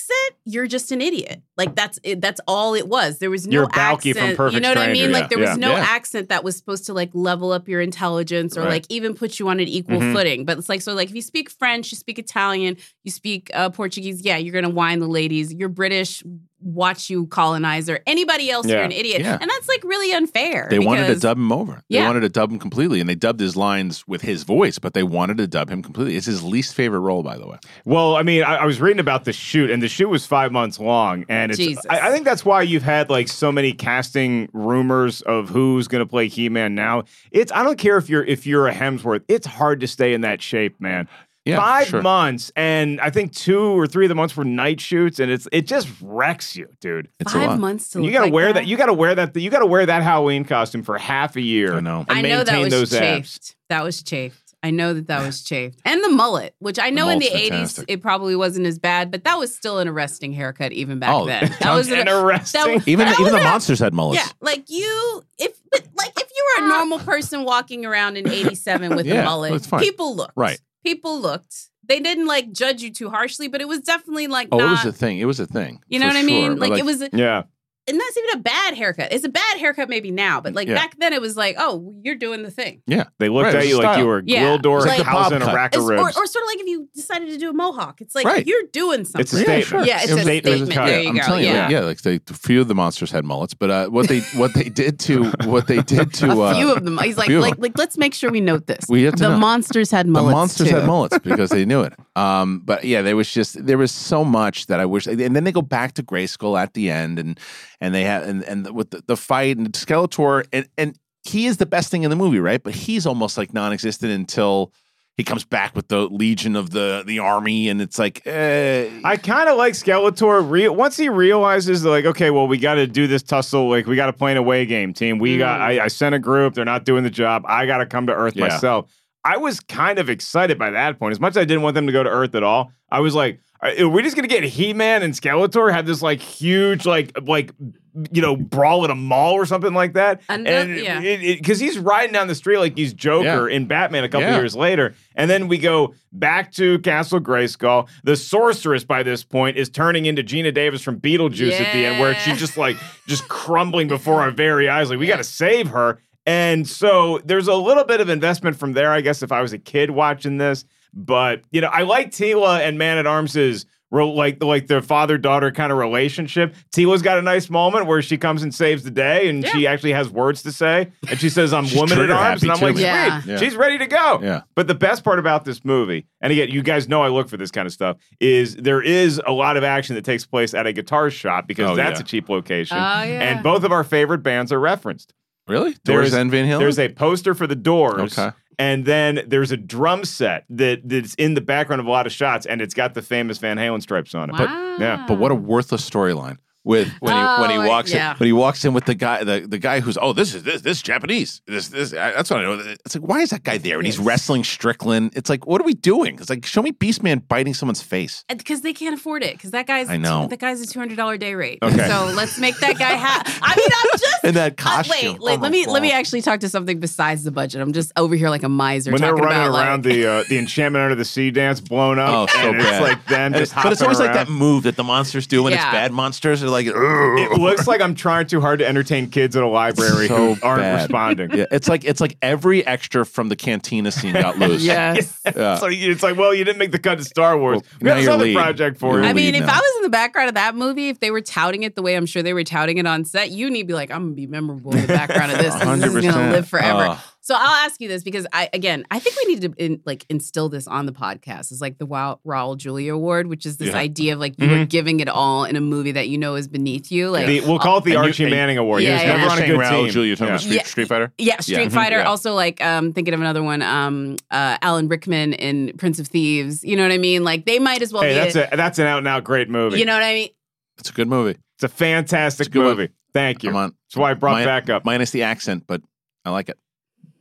you're just an idiot. Like that's it, that's all it was. There was no You're Balky accent. from Perfect You know what I Strangers. mean? Like there was Yeah. no Yeah. accent that was supposed to like level up your intelligence or Right. like even put you on an equal Mhm. footing. But it's like so like if you speak French, you speak Italian, you speak uh, Portuguese, yeah, you're gonna whine the ladies. You're British, watch you colonizer. Anybody else, Yeah. you're an idiot. Yeah. And that's like really unfair. They wanted to because- dub him over. They Yeah. wanted to dub him completely, and they dubbed his lines with his voice, but they wanted to dub him completely. It's his least favorite role, by the way. Well, I mean, I, I was reading about the shoot, and the shoot was five months long, and it's. Jesus. I, I think that's why you've had like so many casting rumors of who's going to play He-Man now. It's. I don't care if you're if you're a Hemsworth. It's hard to stay in that shape, man. Yeah, Five sure. months, and I think two or three of the months were night shoots, and it's it just wrecks you, dude. It's a Five lot. months to You look got to like wear that. You got to wear that. You got to wear that Halloween costume for half a year. I know. And I know that maintain was those abs. chafed. That was chafed. I know that that was chafed. And the mullet, which I know in the mullet's eighties fantastic. it probably wasn't as bad, but that was still an arresting haircut even back Oh, then. it That was An an- arresting. that was- Even that even was the a- monsters had mullets. Yeah, like you, if but like if you were a normal person walking around in eighty-seven with Yeah, a mullet, that's fine. people looked. Right. People looked. They didn't like judge you too harshly, but it was definitely like Oh, not. it was a thing. It was a thing. you know for what I mean? sure. But, Like, it was. Yeah. And that's even a bad haircut. It's a bad haircut maybe now, but like Yeah. back then it was like, oh, you're doing the thing. Yeah. They looked Right, it at was you like style. you were Yeah. Gildor It's like the housing bob a cut. rack of It's- or, ribs. or sort of like if you decided to do a mohawk. It's like Right. you're doing something. It's a Yeah, statement. sure. Yeah, it's It was- a it was statement. cut. There you I'm go. telling you, yeah. yeah, like they, a few of the monsters had mullets, but uh, what they what they did to what they did to A uh, few of them. He's like, few of like, them. like, let's make sure we note this. We have to the know. monsters had the mullets. monsters too. had mullets because they knew it. Um, but yeah, there was just there was so much that I wish, and then they go back to Grayskull at the end, and and they have and and with the, the fight and Skeletor, and and he is the best thing in the movie, right? But he's almost like non-existent until he comes back with the Legion of the the army, and it's like, eh, I kind of like Skeletor. Re- once he realizes, like, okay, well, we got to do this tussle. Like, we got to play an away game, team. We got. I, I sent a group. They're not doing the job. I got to come to Earth Yeah. myself. I was kind of excited by that point. As much as I didn't want them to go to Earth at all, I was like, are we just gonna get He-Man and Skeletor have this like huge like like you know brawl at a mall or something like that? And, And uh, yeah. because he's riding down the street like he's Joker Yeah. in Batman a couple Yeah. years later, and then we go back to Castle Grayskull. The sorceress by this point is turning into Gina Davis from Beetlejuice at the end, where Yeah. she's just like just crumbling before our very eyes. Like we got to save her. And so there's a little bit of investment from there, I guess, if I was a kid watching this. But, you know, I like Tila and Man-at-Arms' ro- like, like their father-daughter kind of relationship. Tila's got a nice moment where she comes and saves the day, and she actually has words to say. And she says, I'm She's woman-at-arms. trigger-happy, And I'm too. like, sweet, Yeah. Yeah. she's ready to go. Yeah. But the best part about this movie, and again, you guys know I look for this kind of stuff, is there is a lot of action that takes place at a guitar shop because Oh, that's yeah. a cheap location. Oh, yeah. And both of our favorite bands are referenced. really? There's- Doors and Van Halen. There's a poster for the Doors. Okay. And then there's a drum set that that's in the background of a lot of shots, and it's got the famous Van Halen stripes on it. Wow. But yeah, But what a worthless storyline with when he when he Oh, walks yeah. in, when he walks in with the guy the, the guy who's oh this is this this is Japanese this this that's what I know. It's like, why is that guy there and he's wrestling Strickland? It's like, what are we doing? It's like, show me Beastman biting someone's face. Because they can't afford it. Because that guy's I know. that guy's a two hundred dollar day rate. Okay. So let's make that guy happy. I mean, I'm just In that Uh, costume. wait, wait, Oh, let me let me wow. actually talk to something besides the budget. I'm just over here like a miser when they're talking running about around like, the uh, the Enchantment Under the Sea dance blown up, Oh, so and bad. it's like them And just it's- but it's always hopping like that around. move that the monsters do when it's Yeah. bad monsters. They're like, It looks like I'm trying too hard to entertain kids at a library So who aren't bad. responding. yeah, it's like it's like every extra from the cantina scene got loose. yes. Yeah. So it's like, well, you didn't make the cut to Star Wars. Well, we now got this you're other lead. project for You're you. I mean, lead if now. I was in the background of that movie, if they were touting it the way I'm sure they were touting it on set, you need to be like, I'm gonna be memorable in the background of this. This is one hundred gonna percent. live forever. Oh. So I'll ask you this because I, again, I think we need to in, like instill this on the podcast. It's like the Wa- Raul Julia Award, which is this Yeah. idea of like you are giving it all in a movie that you know is beneath you. Like, The- we'll call it the And you- Archie and- Manning Award. Yeah, he was yeah. never You're on a saying good Raoul team. Julia, you're talking Yeah. about Street, Yeah. Street Fighter? Yeah, Street Yeah. Fighter. Yeah. Also, like um, thinking of another one, um, uh, Alan Rickman in Prince of Thieves. You know what I mean? Like they might as well Hey, be. that's a that's an out and out great movie. You know what I mean? It's a good movie. It's a fantastic It's a good movie. one. Thank you. Come on. That's why I brought Min- back up. Minus the accent, but I like it.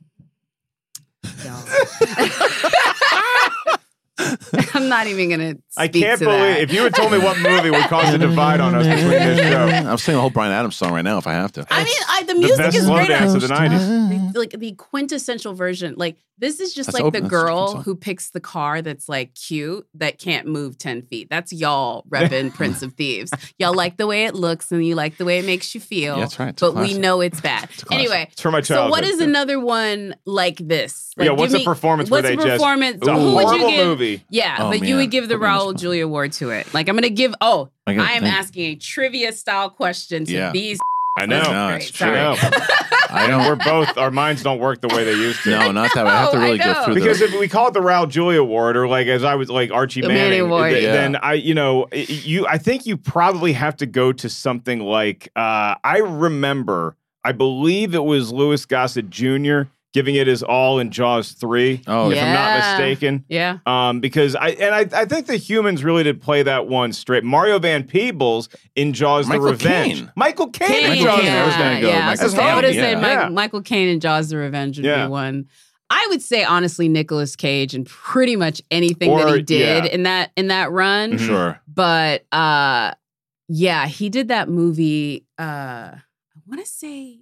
I'm not even gonna I speak can't to believe that. if you had told me what movie would cause a divide on us between this show. I'm singing the whole Bryan Adams song right now if I have to. I mean, I, the The music best is slow great. dance of the nineties. Like the quintessential version. Like this is just That's like open. the That's a good girl song. who picks the car that's like cute that can't move ten feet. That's y'all repping Prince of Thieves. Y'all like the way it looks and you like the way it makes you feel. Yeah, that's right. It's a But we classic. know it's bad. a classic. Anyway, It's from my so childhood. what is too. another one like this? Like, Yeah, what's give a me- performance where what's they a just- performance? It's a Who would you horrible give? movie. Yeah, Oh, but you man. would give the Put me on the Raul spot. Julia Award to it. Like I'm gonna give. Oh, I I, gotta am think. asking a trivia style question to Yeah. these. I know. No, Great, it's true. I know. I I know. don't. We're both, our minds don't work the way they used to. No, not that way. I have to No, really I go know. through Because the. if we call it the Raul Julia Award, or like as I was like Archie The Manning, Manning Award. th- Yeah. then I, you know, you, I think you probably have to go to something like, uh, I remember, I believe it was Louis Gossett Junior giving it his all in Jaws three, Oh, if I'm not Yeah. mistaken. Yeah. Um, because I and I, I think the humans really did play that one straight. Mario Van Peebles in Jaws: Michael The Revenge. Caine. Michael Caine Caine, in Michael Jaws: Caine, The I was gonna Revenge. go Yeah, Michael so I would have Caine, said yeah. Mike, Yeah. Michael Caine and Jaws: The Revenge would Yeah. be one. I would say honestly Nicolas Cage and pretty much anything Or- that he did yeah. in that in that run. Mhm. Sure. But uh, yeah, he did that movie. Uh, I want to say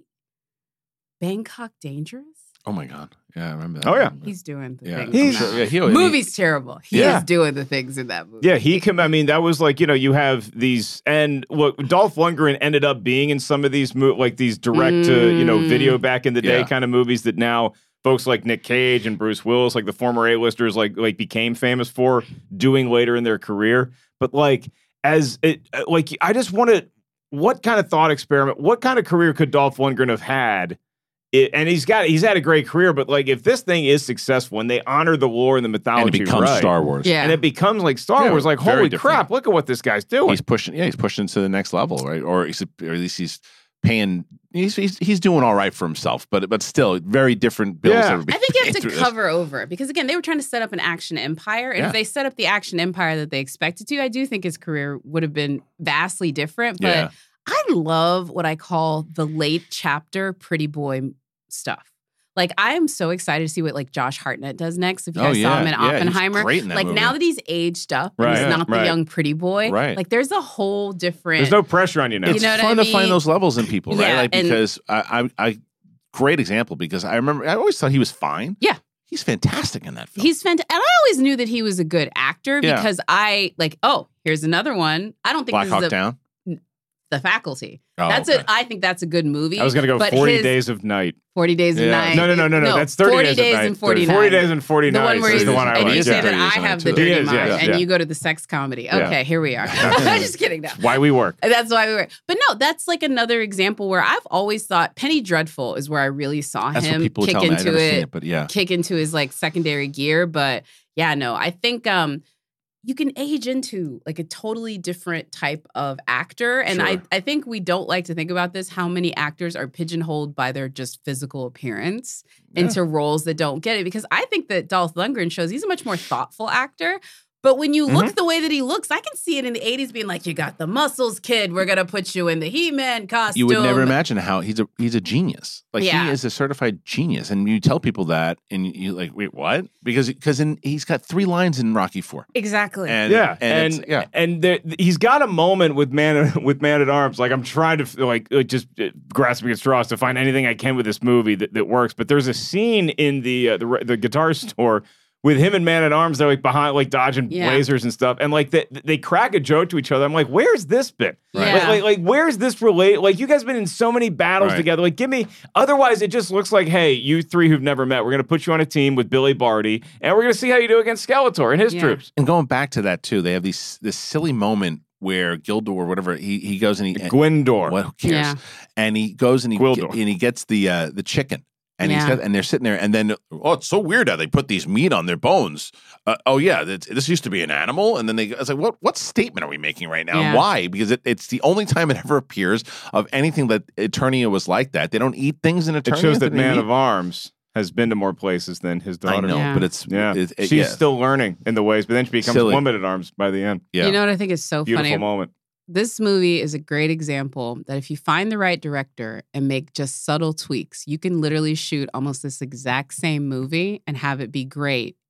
Bangkok Dangerous. Oh my God. Yeah, I remember that. Oh, yeah. He's doing the Yeah. things. He's- in that Sure, yeah, he- one. movie's terrible. He Yeah. is doing the things in that movie. Yeah, he can. I mean, that was like, you know, you have these, and what Dolph Lundgren ended up being in some of these, mo- like these direct to, you know, Mm. video back in the day Yeah. kind of movies that now folks like Nick Cage and Bruce Willis, like the former A-listers, like like became famous for doing later in their career. But like, as it, uh, like, I just want to, what kind of thought experiment, what kind of career could Dolph Lundgren have had? It, and he's got he's had a great career, but like if this thing is successful and they honor the lore and the mythology, And it becomes right, Star Wars. Yeah. and it becomes like Star Yeah, Wars, like very holy different. crap, look at what this guy's doing. He's pushing. Yeah, he's pushing to the next level, right? Or, he's, or at least he's paying. He's, he's he's doing all right for himself, but but still very different bills. Yeah. that are I think you have paid to through this. cover over it because again, they were trying to set up an action empire, and Yeah. if they set up the action empire that they expected to, I do think his career would have been vastly different. But Yeah. I love what I call the late chapter pretty boy stuff. Like I am so excited to see what like Josh Hartnett does next. If you Oh, guys saw yeah. him in Yeah, he's Oppenheimer, great in that like movie. now that he's aged up, and Right, he's not the right. young pretty boy. Right. Like there's a whole different. There's no pressure on you now. It's You know what fun I to find mean? those levels in people, right? Yeah, Like and- because I, I, I, great example because I remember I always thought he was fine. Yeah. he's fantastic in that film. He's fantastic. And I always knew that he was a good actor Yeah. because I like, oh, here's another one. I don't think Black this Hawk is a, Down. The Faculty. Oh, That's okay. a I think that's a good movie. I was going to go but forty his- Days of Night. forty Days Yeah. of Night. No, no, no, no, no. That's thirty forty days, days of night. and forty-nine. forty Days and forty The nights one where is he's, the one I and like. you say yeah. that He is I in it have too. the He dirty is, mind, yeah, and yeah. you go to the sex comedy. Yeah. Okay, here we are. I'm just kidding now. Why we work. That's why we were. But no, that's like another example where I've always thought Penny Dreadful is where I really saw That's what him people kick tell me. I've into never it, seen it, but yeah. kick into his like secondary gear. But yeah, no, I think um you can age into like a totally different type of actor. And I, Sure. I think we don't like to think about this, how many actors are pigeonholed by their just physical appearance into roles that don't get it. Because I think that Dolph Lundgren shows he's a much more thoughtful actor. But when you look the way that he looks, I can see it in the eighties being like, you got the muscles, kid. We're going to put you in the He-Man costume. You would never imagine how he's a he's a genius. Like Yeah. he is a certified genius, and you tell people that, and you like, wait, what? Because because in he's got three lines in Rocky Four. Exactly. And Yeah, and, and it's- yeah, and there, he's got a moment with man with Man at Arms. Like I'm trying to like uh, just uh, grasping at straws to find anything I can with this movie that, that works. But there's a scene in the uh, the re- the guitar store with him and Man at Arms. They're like behind, like dodging Yeah. lasers and stuff, and like they, they crack a joke to each other. I'm like, where's this been? Right. Like, Yeah. like, like, where's this relate? Like, you guys been in so many battles Right. together. Like, give me. Otherwise, it just looks like, hey, you three who've never met, we're gonna put you on a team with Billy Barty, and we're gonna see how you do against Skeletor and his Yeah. troops. and going back to that too, they have these this silly moment where Gildor or whatever he he goes and he Gwendor. What who cares? Yeah. And he goes and he Gwildor. and he gets the uh, the chicken. And he's Yeah. got, and they're sitting there, and then oh, it's so weird how they put these meat on their bones. Uh, oh yeah, this, this used to be an animal, and then they. I was like, what what statement are we making right now? Yeah. Why? Because it, it's the only time it ever appears of anything that Eternia was like that. They don't eat things in Eternia. It shows that they Man eat- of Arms has been to more places than his I daughter. know, Yeah. but it's Yeah, it, it- she's yeah, still learning in the ways, but then she becomes Silly. woman at arms by the end. yeah. You know what I think is so Beautiful funny? moment. This movie is a great example that if you find the right director and make just subtle tweaks, you can literally shoot almost this exact same movie and have it be great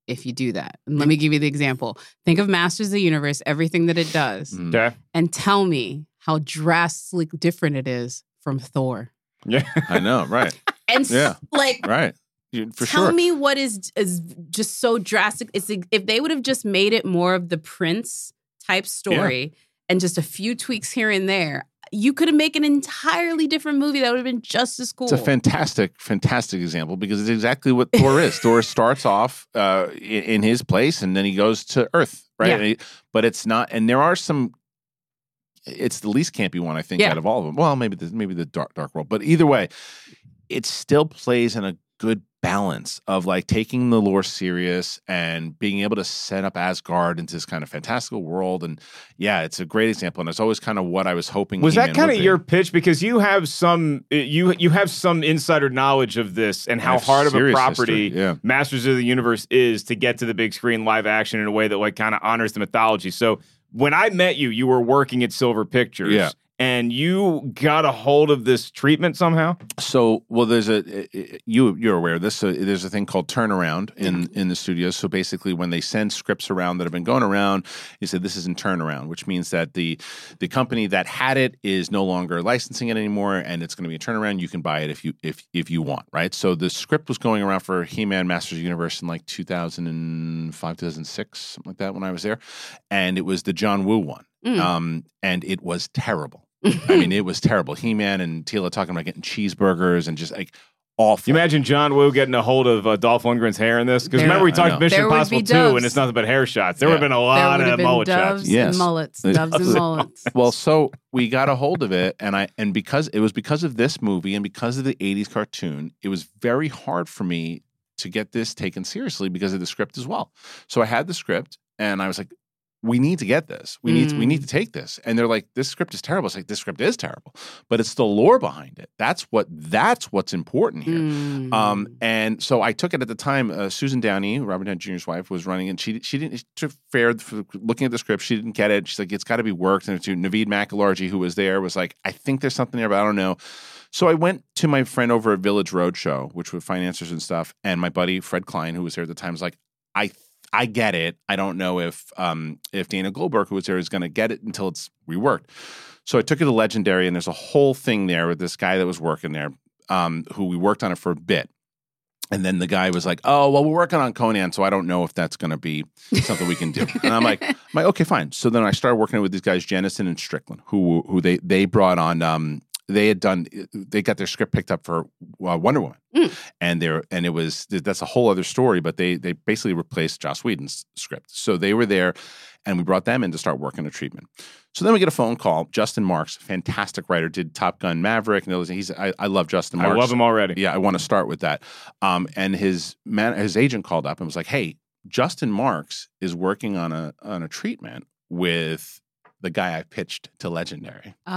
if you do that. And let me give you the example. Think of Masters of the Universe, everything that it does, Okay. and tell me how drastically different it is from Thor. Yeah. I know, right? And s- Yeah. like, Right. You- For tell sure. me what is is just so drastic. It's like, if they would have just made it more of the Prince type story and just a few tweaks here and there, you could have made an entirely different movie that would have been just as cool. It's a fantastic, fantastic example because it's exactly what Thor is. Thor starts off uh, in, in his place and then he goes to Earth, right? Yeah. And he- but it's not, and there are some. It's the least campy one, I think, Yeah. out of all of them. Well, maybe the maybe the Dark Dark World, but either way, it still plays in a good balance of like taking the lore serious and being able to set up Asgard into this kind of fantastical world. And yeah, it's a great example, and it's always kind of what I was hoping. Was that He-Man kind would of be. your pitch? Because you have some you you have some insider knowledge of this and I how have hard of a serious property history, yeah. Masters of the Universe is to get to the big screen live action in a way that like kind of honors the mythology. So when I met you, you were working at Silver Pictures. Yeah. And you got a hold of this treatment somehow? So, well, there's a you you're aware of this. So there's a thing called turnaround in in the studios. So basically, when they send scripts around that have been going around, you said this is in turnaround, which means that the the company that had it is no longer licensing it anymore, and it's going to be a turnaround. You can buy it if you if if you want, right? So the script was going around for He-Man Masters of the Universe in like two thousand five, two thousand six, something like that when I was there, and it was the John Woo one, Mm. um, and it was terrible. I mean, it was terrible. He-Man and Tila talking about getting cheeseburgers and just like awful. You imagine John Woo getting a hold of uh, Dolph Lundgren's hair in this? Because There- remember we I talked know. Mission There would Impossible be two, doves. and it's nothing but hair shots. There Yeah. would have been a there lot would have of been mullet doves shots. Yes. and mullets, doves and mullets. Well, so we got a hold of it, and I and because it was because of this movie and because of the eighties cartoon, it was very hard for me to get this taken seriously because of the script as well. So I had the script, and I was like, we need to get this. We need to, we need to take this. And they're like, this script is terrible. It's like, this script is terrible, but it's the lore behind it. That's what that's what's important here. Mm. Um, and so I took it at the time. Uh, Susan Downey, Robert Downey Junior's wife, was running, and she she didn't she fared for looking at the script. She didn't get it. She's like, it's got to be worked. And to Naveed McElargy, who was there, was like, I think there's something there, but I don't know. So I went to my friend over at Village Roadshow, which was financiers and stuff, and my buddy Fred Klein, who was there at the time, was like, I. I get it. I don't know if um, if Dana Goldberg, who was there, is going to get it until it's reworked. So I took it to Legendary, and there's a whole thing there with this guy that was working there, um, who we worked on it for a bit. And then the guy was like, "Oh, well, we're working on Conan, so I don't know if that's going to be something we can do." And I'm like, I'm like, "Okay, fine." So then I started working with these guys, Jennison and Strickland, who who they they brought on. Um, they had done. They got their script picked up for uh, Wonder Woman, Mm. and there and it was that's a whole other story. But they they basically replaced Joss Whedon's script, so they were there, and we brought them in to start working a treatment. So then we get a phone call. Justin Marks, fantastic writer, did Top Gun Maverick, and those, he's I, I love Justin Marks. I love him already. Yeah, I want to start with that. Um, and his man, his agent called up and was like, "Hey, Justin Marks is working on a on a treatment with the guy I pitched to Legendary." Oh.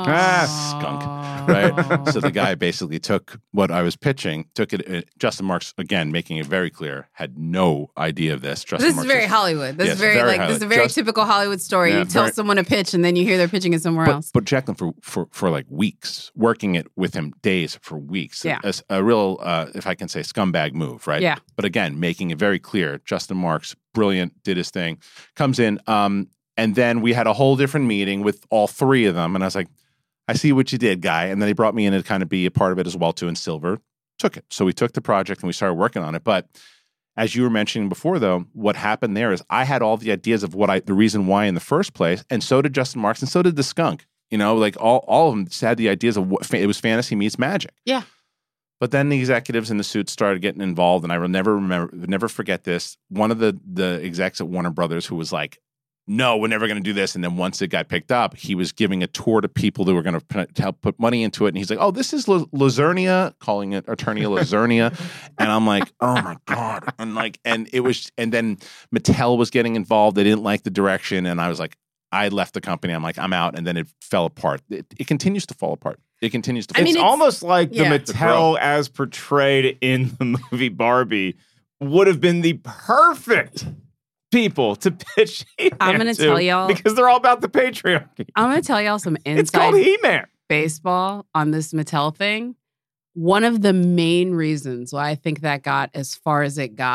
Ah, skunk, right? So the guy basically took what I was pitching, took it. Uh, Justin Marks, again, making it very clear, had no idea of this. Justin This is Marks very Hollywood. This Yes, is very, very like this is a Hollywood. very Just- typical Hollywood story. Yeah, you tell very- someone a pitch and then you hear they're pitching it somewhere But, else. but Jacqueline, for, for for like weeks, working it with him days for weeks. Yeah. A, a real, uh, if I can say, scumbag move, right? Yeah. But again, making it very clear. Justin Marks, brilliant, did his thing, comes in. Um, and then we had a whole different meeting with all three of them. And I was like, I see what you did, guy. And then he brought me in to kind of be a part of it as well, too. And Silver took it. So we took the project and we started working on it. But as you were mentioning before, though, what happened there is I had all the ideas of what I, the reason why in the first place. And so did Justin Marks and so did the skunk. You know, like all, all of them just had the ideas of what fa- it was fantasy meets magic. Yeah. But then the executives in the suits started getting involved, and I will never remember, never forget this. One of the the execs at Warner Brothers who was like, "No, we're never going to do this." And then once it got picked up, he was giving a tour to people that were going to help put money into it. And he's like, "Oh, this is L- Lazernia," calling it Attorney Lazernia. And I'm like, "Oh my god!" And like, and it was, and then Mattel was getting involved. They didn't like the direction, and I was like, I left the company. I'm like, I'm out. And then it fell apart. It, it continues to fall apart. It continues to fall I mean, it's, apart. almost like yeah. the Mattel as portrayed in the movie Barbie would have been the perfect people to pitch He-Man I'm gonna to, tell y'all- because they're all about the patriarchy. I'm going to tell y'all some It's called inside He-Man. baseball on this Mattel thing. One of the main reasons why I think that got as far as it got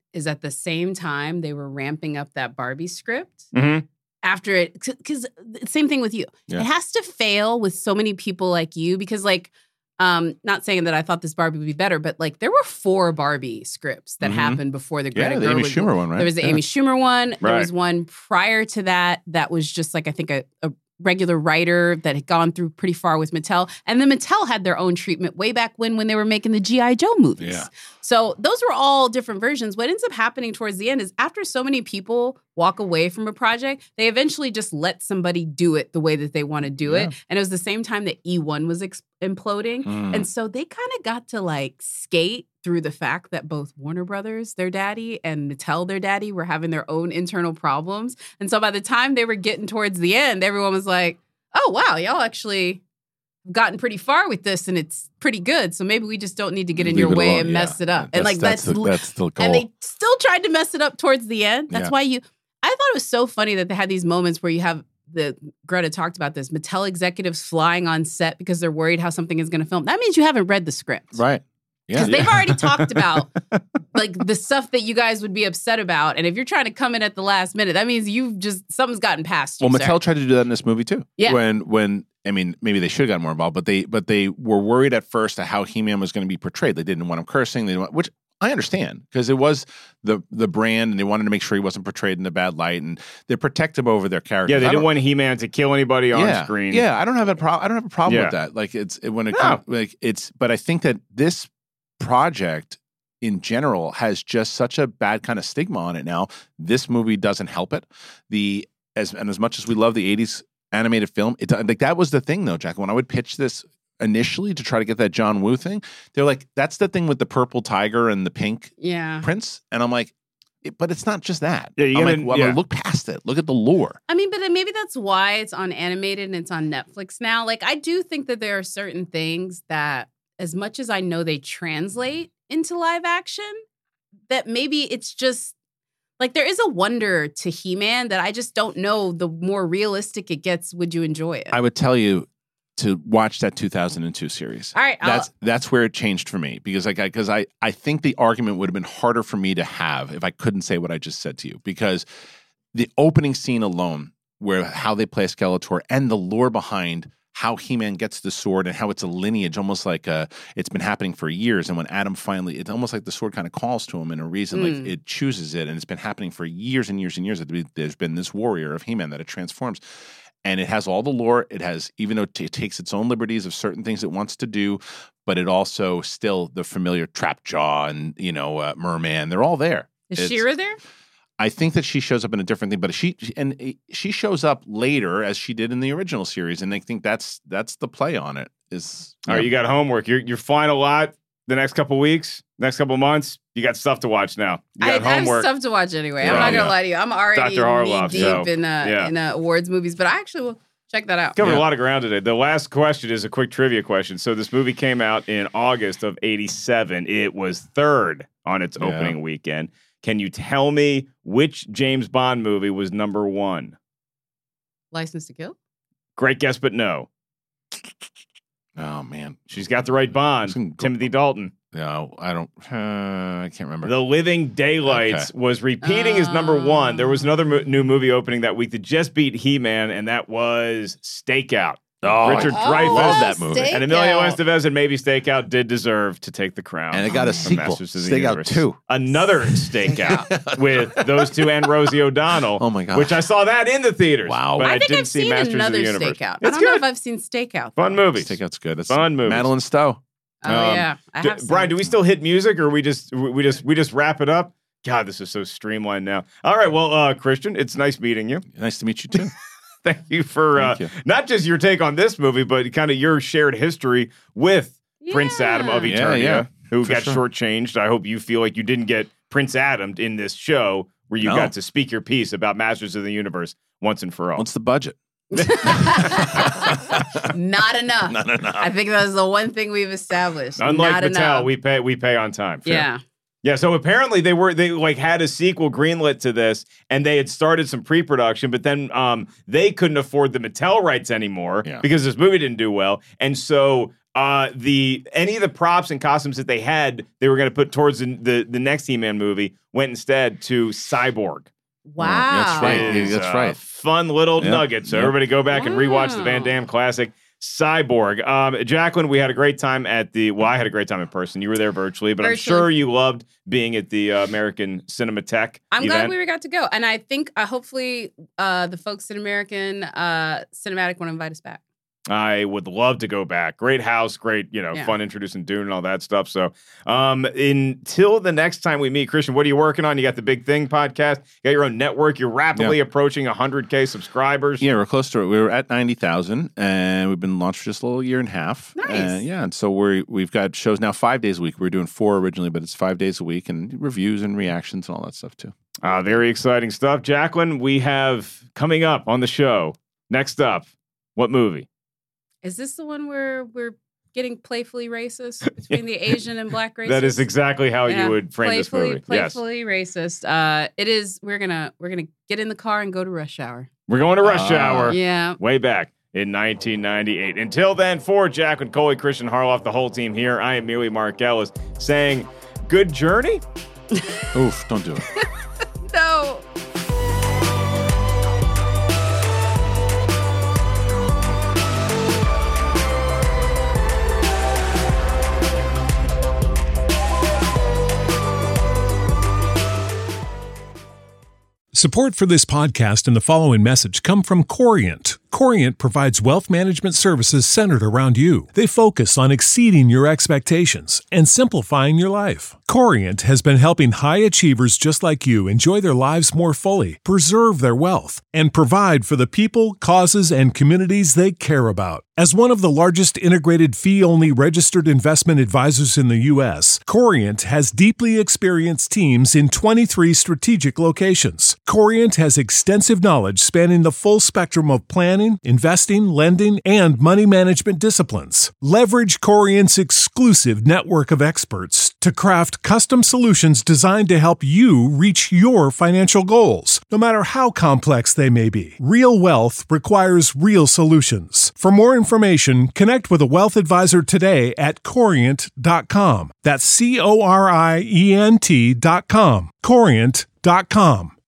is at the same time they were ramping up that Barbie script. Mm-hmm. After it, because same thing with you. Yeah. It has to fail with so many people like you because, like, um, not saying that I thought this Barbie would be better, but like there were four Barbie scripts that Mhm. happened before the Greta Yeah, the Amy Gerwig- Schumer one, right? There was the Yeah. Amy Schumer one. There Right. was one prior to that that was just like I think a, a regular writer that had gone through pretty far with Mattel, and then Mattel had their own treatment way back when when they were making the G I Joe movies. Yeah. So those were all different versions. What ends up happening towards the end is after so many people walk away from a project, they eventually just let somebody do it the way that they want to do Yeah. it. And it was the same time that E one was ex- imploding. Mm. And so they kind of got to like skate through the fact that both Warner Brothers, their daddy, and Mattel, their daddy, were having their own internal problems. And so by the time they were getting towards the end, everyone was like, oh, wow, y'all actually gotten pretty far with this and it's pretty good. So maybe we just don't need to get in Leave your it way alone, and yeah. mess it up. And like that's that's, the, li- that's the goal. and they still tried to mess it up towards the end. That's Yeah. why you I thought it was so funny that they had these moments where you have the Greta talked about this, Mattel executives flying on set because they're worried how something is going to film. That means you haven't read the script. right. Yeah. Because they've already talked about like the stuff that you guys would be upset about. And if you're trying to come in at the last minute, that means you've just something's gotten past you. Well, sir. Mattel tried to do that in this movie too. Yeah. When when I mean, maybe they should have gotten more involved, but they but they were worried at first at how He-Man was going to be portrayed. They didn't want him cursing. They didn't want, which I understand because it was the the brand, and they wanted to make sure he wasn't portrayed in a bad light, and they're protective over their characters. Yeah, they I didn't don't- want He-Man to kill anybody on yeah, screen. Yeah, I don't have a problem. I don't have a problem Yeah. with that. Like it's it, when it No. comes like it's, but I think that this project in general has just such a bad kind of stigma on it now. This movie doesn't help it. The as and as much as we love the eighties animated film, it like that was the thing though, Jack. When I would pitch this initially to try to get that John Woo thing, they're like, "That's the thing with the purple tiger and the pink Yeah. prince," and I'm like, it, "But it's not just that." Yeah, you I'm gotta- like, well, yeah. I'm like, look past it. Look at the lore. I mean, but then maybe that's why it's on animated and it's on Netflix now. Like, I do think that there are certain things that, as much as I know they translate into live action, that maybe it's just like there is a wonder to He-Man that I just don't know. The more realistic it gets, would you enjoy it? I would tell you to watch that two thousand two series. All right, I'll- that's that's where it changed for me because like because I, I think the argument would have been harder for me to have if I couldn't say what I just said to you because the opening scene alone, where how they play Skeletor and the lore behind how He-Man gets the sword and how it's a lineage, almost like a, it's been happening for years. And when Adam finally, it's almost like the sword kind of calls to him in a reason, Mm. like it chooses it. And it's been happening for years and years and years. There's been this warrior of He-Man that it transforms. And it has all the lore. It has, even though it takes its own liberties of certain things it wants to do, but it also still the familiar Trapjaw and, you know, uh, Merman, they're all there. Is It's- She-Ra there? I think that she shows up in a different thing, but she and she shows up later as she did in the original series, and I think that's that's the play on it. Is All right, you got homework. You're you're flying a lot the next couple weeks, next couple months. You got stuff to watch now. You I, got I have homework. stuff to watch anyway. Yeah, I'm not gonna yeah. lie to you. I'm already Doctor Harloff knee show. deep in uh, Yeah. in uh, awards movies, but I actually will check that out. Covered Yeah. a lot of ground today. The last question is a quick trivia question. So this movie came out in August of eighty-seven. It was third on its Yeah. opening weekend. Can you tell me which James Bond movie was number one? License to Kill. Great guess, but no. Oh man, She's got the right Bond. Listen, go- Timothy Dalton. no, I don't. Uh, I can't remember. The Living Daylights was repeating as number one. There was another mo- new movie opening that week that just beat He-Man, and that was Stakeout. Oh, Richard I Dreyfuss. love that movie. And Emilio Estevez and maybe Stakeout did deserve to take the crown. And it got a of sequel, Masters of the Stakeout Universe. two. Another Stakeout with those two and Rosie O'Donnell. Oh my God. Which I saw that in the theaters. Wow. But I, I think didn't I've see seen Masters another of the Universe. Stakeout. I It's don't know good. if I've seen Stakeout. Fun movies. Stakeout's good. That's Fun movies. Madeline Stowe. Oh Um, yeah, I D- have. Seen Brian, it. do we still hit music, or we just we just we just wrap it up? God, this is so streamlined now. All right, well, uh, Christian, it's nice meeting you. Nice to meet you too. Thank you for uh, Thank you. not just your take on this movie, but kind of your shared history with Prince Adam of Yeah. Yeah, Eternia, yeah, who for got sure. shortchanged. I hope you feel like you didn't get Prince Adam'd in this show where you No. got to speak your piece about Masters of the Universe once and for all. What's the budget? Not enough. Not enough. I think that's the one thing we've established. Unlike Not Mattel, enough. we pay we pay on time. Fair. yeah. Yeah, so apparently they were they like had a sequel greenlit to this, and they had started some pre-production, but then um they couldn't afford the Mattel rights anymore Yeah. because this movie didn't do well, and so uh, the any of the props and costumes that they had, they were going to put towards the, the the next He-Man movie, went instead to Cyborg. Wow. That's right. It is That's a right. Fun little Yep. nugget. So Yep. everybody go back and rewatch the Van Wow. Damme classic, Cyborg. Um, Jacqueline, we had a great time at the, well, I had a great time in person. You were there virtually, but Virtually. I'm sure you loved being at the uh, American Cinematheque I'm event. glad we got to go. And I think uh, hopefully uh, the folks at American uh, Cinematic want to invite us back. I would love to go back. Great house, great, you know, Yeah. fun introducing Dune and all that stuff. So um, until the next time we meet, Christian, what are you working on? You got the Big Thing podcast. You got your own network. You're rapidly Yeah. approaching one hundred K subscribers. Yeah, we're close to it. We were at ninety thousand, and we've been launched for just a little year and a half. Nice. And yeah, and so we're, we've got shows now five days a week. We were doing four originally, but it's five days a week, and reviews and reactions and all that stuff, too. Uh, very exciting stuff. Jacqueline, we have coming up on the show. Next up, what movie? Is this the one where we're getting playfully racist between the Asian and black races? That is exactly how Yeah. you would frame playfully, this movie. Yes. Playfully racist. Uh, it is. We're gonna we're gonna get in the car and go to Rush Hour. We're going to Rush Ah. Hour. Yeah. Way back in nineteen ninety-eight. Until then, for Jacqueline Coley, Christian Harloff, the whole team here, I am Mealy Mark Ellis saying good journey. Oof, don't do it. No. Support for this podcast and the following message come from Corient. Corient provides wealth management services centered around you. They focus on exceeding your expectations and simplifying your life. Corient has been helping high achievers just like you enjoy their lives more fully, preserve their wealth, and provide for the people, causes, and communities they care about. As one of the largest integrated fee-only registered investment advisors in the U S, Corient has deeply experienced teams in twenty-three strategic locations. Corient has extensive knowledge spanning the full spectrum of planning, investing, lending, and money management disciplines. Leverage Corient's exclusive network of experts to craft custom solutions designed to help you reach your financial goals, no matter how complex they may be. Real wealth requires real solutions. For more information, connect with a wealth advisor today at corient dot com. That's C O R I E N T dot com. corient dot com.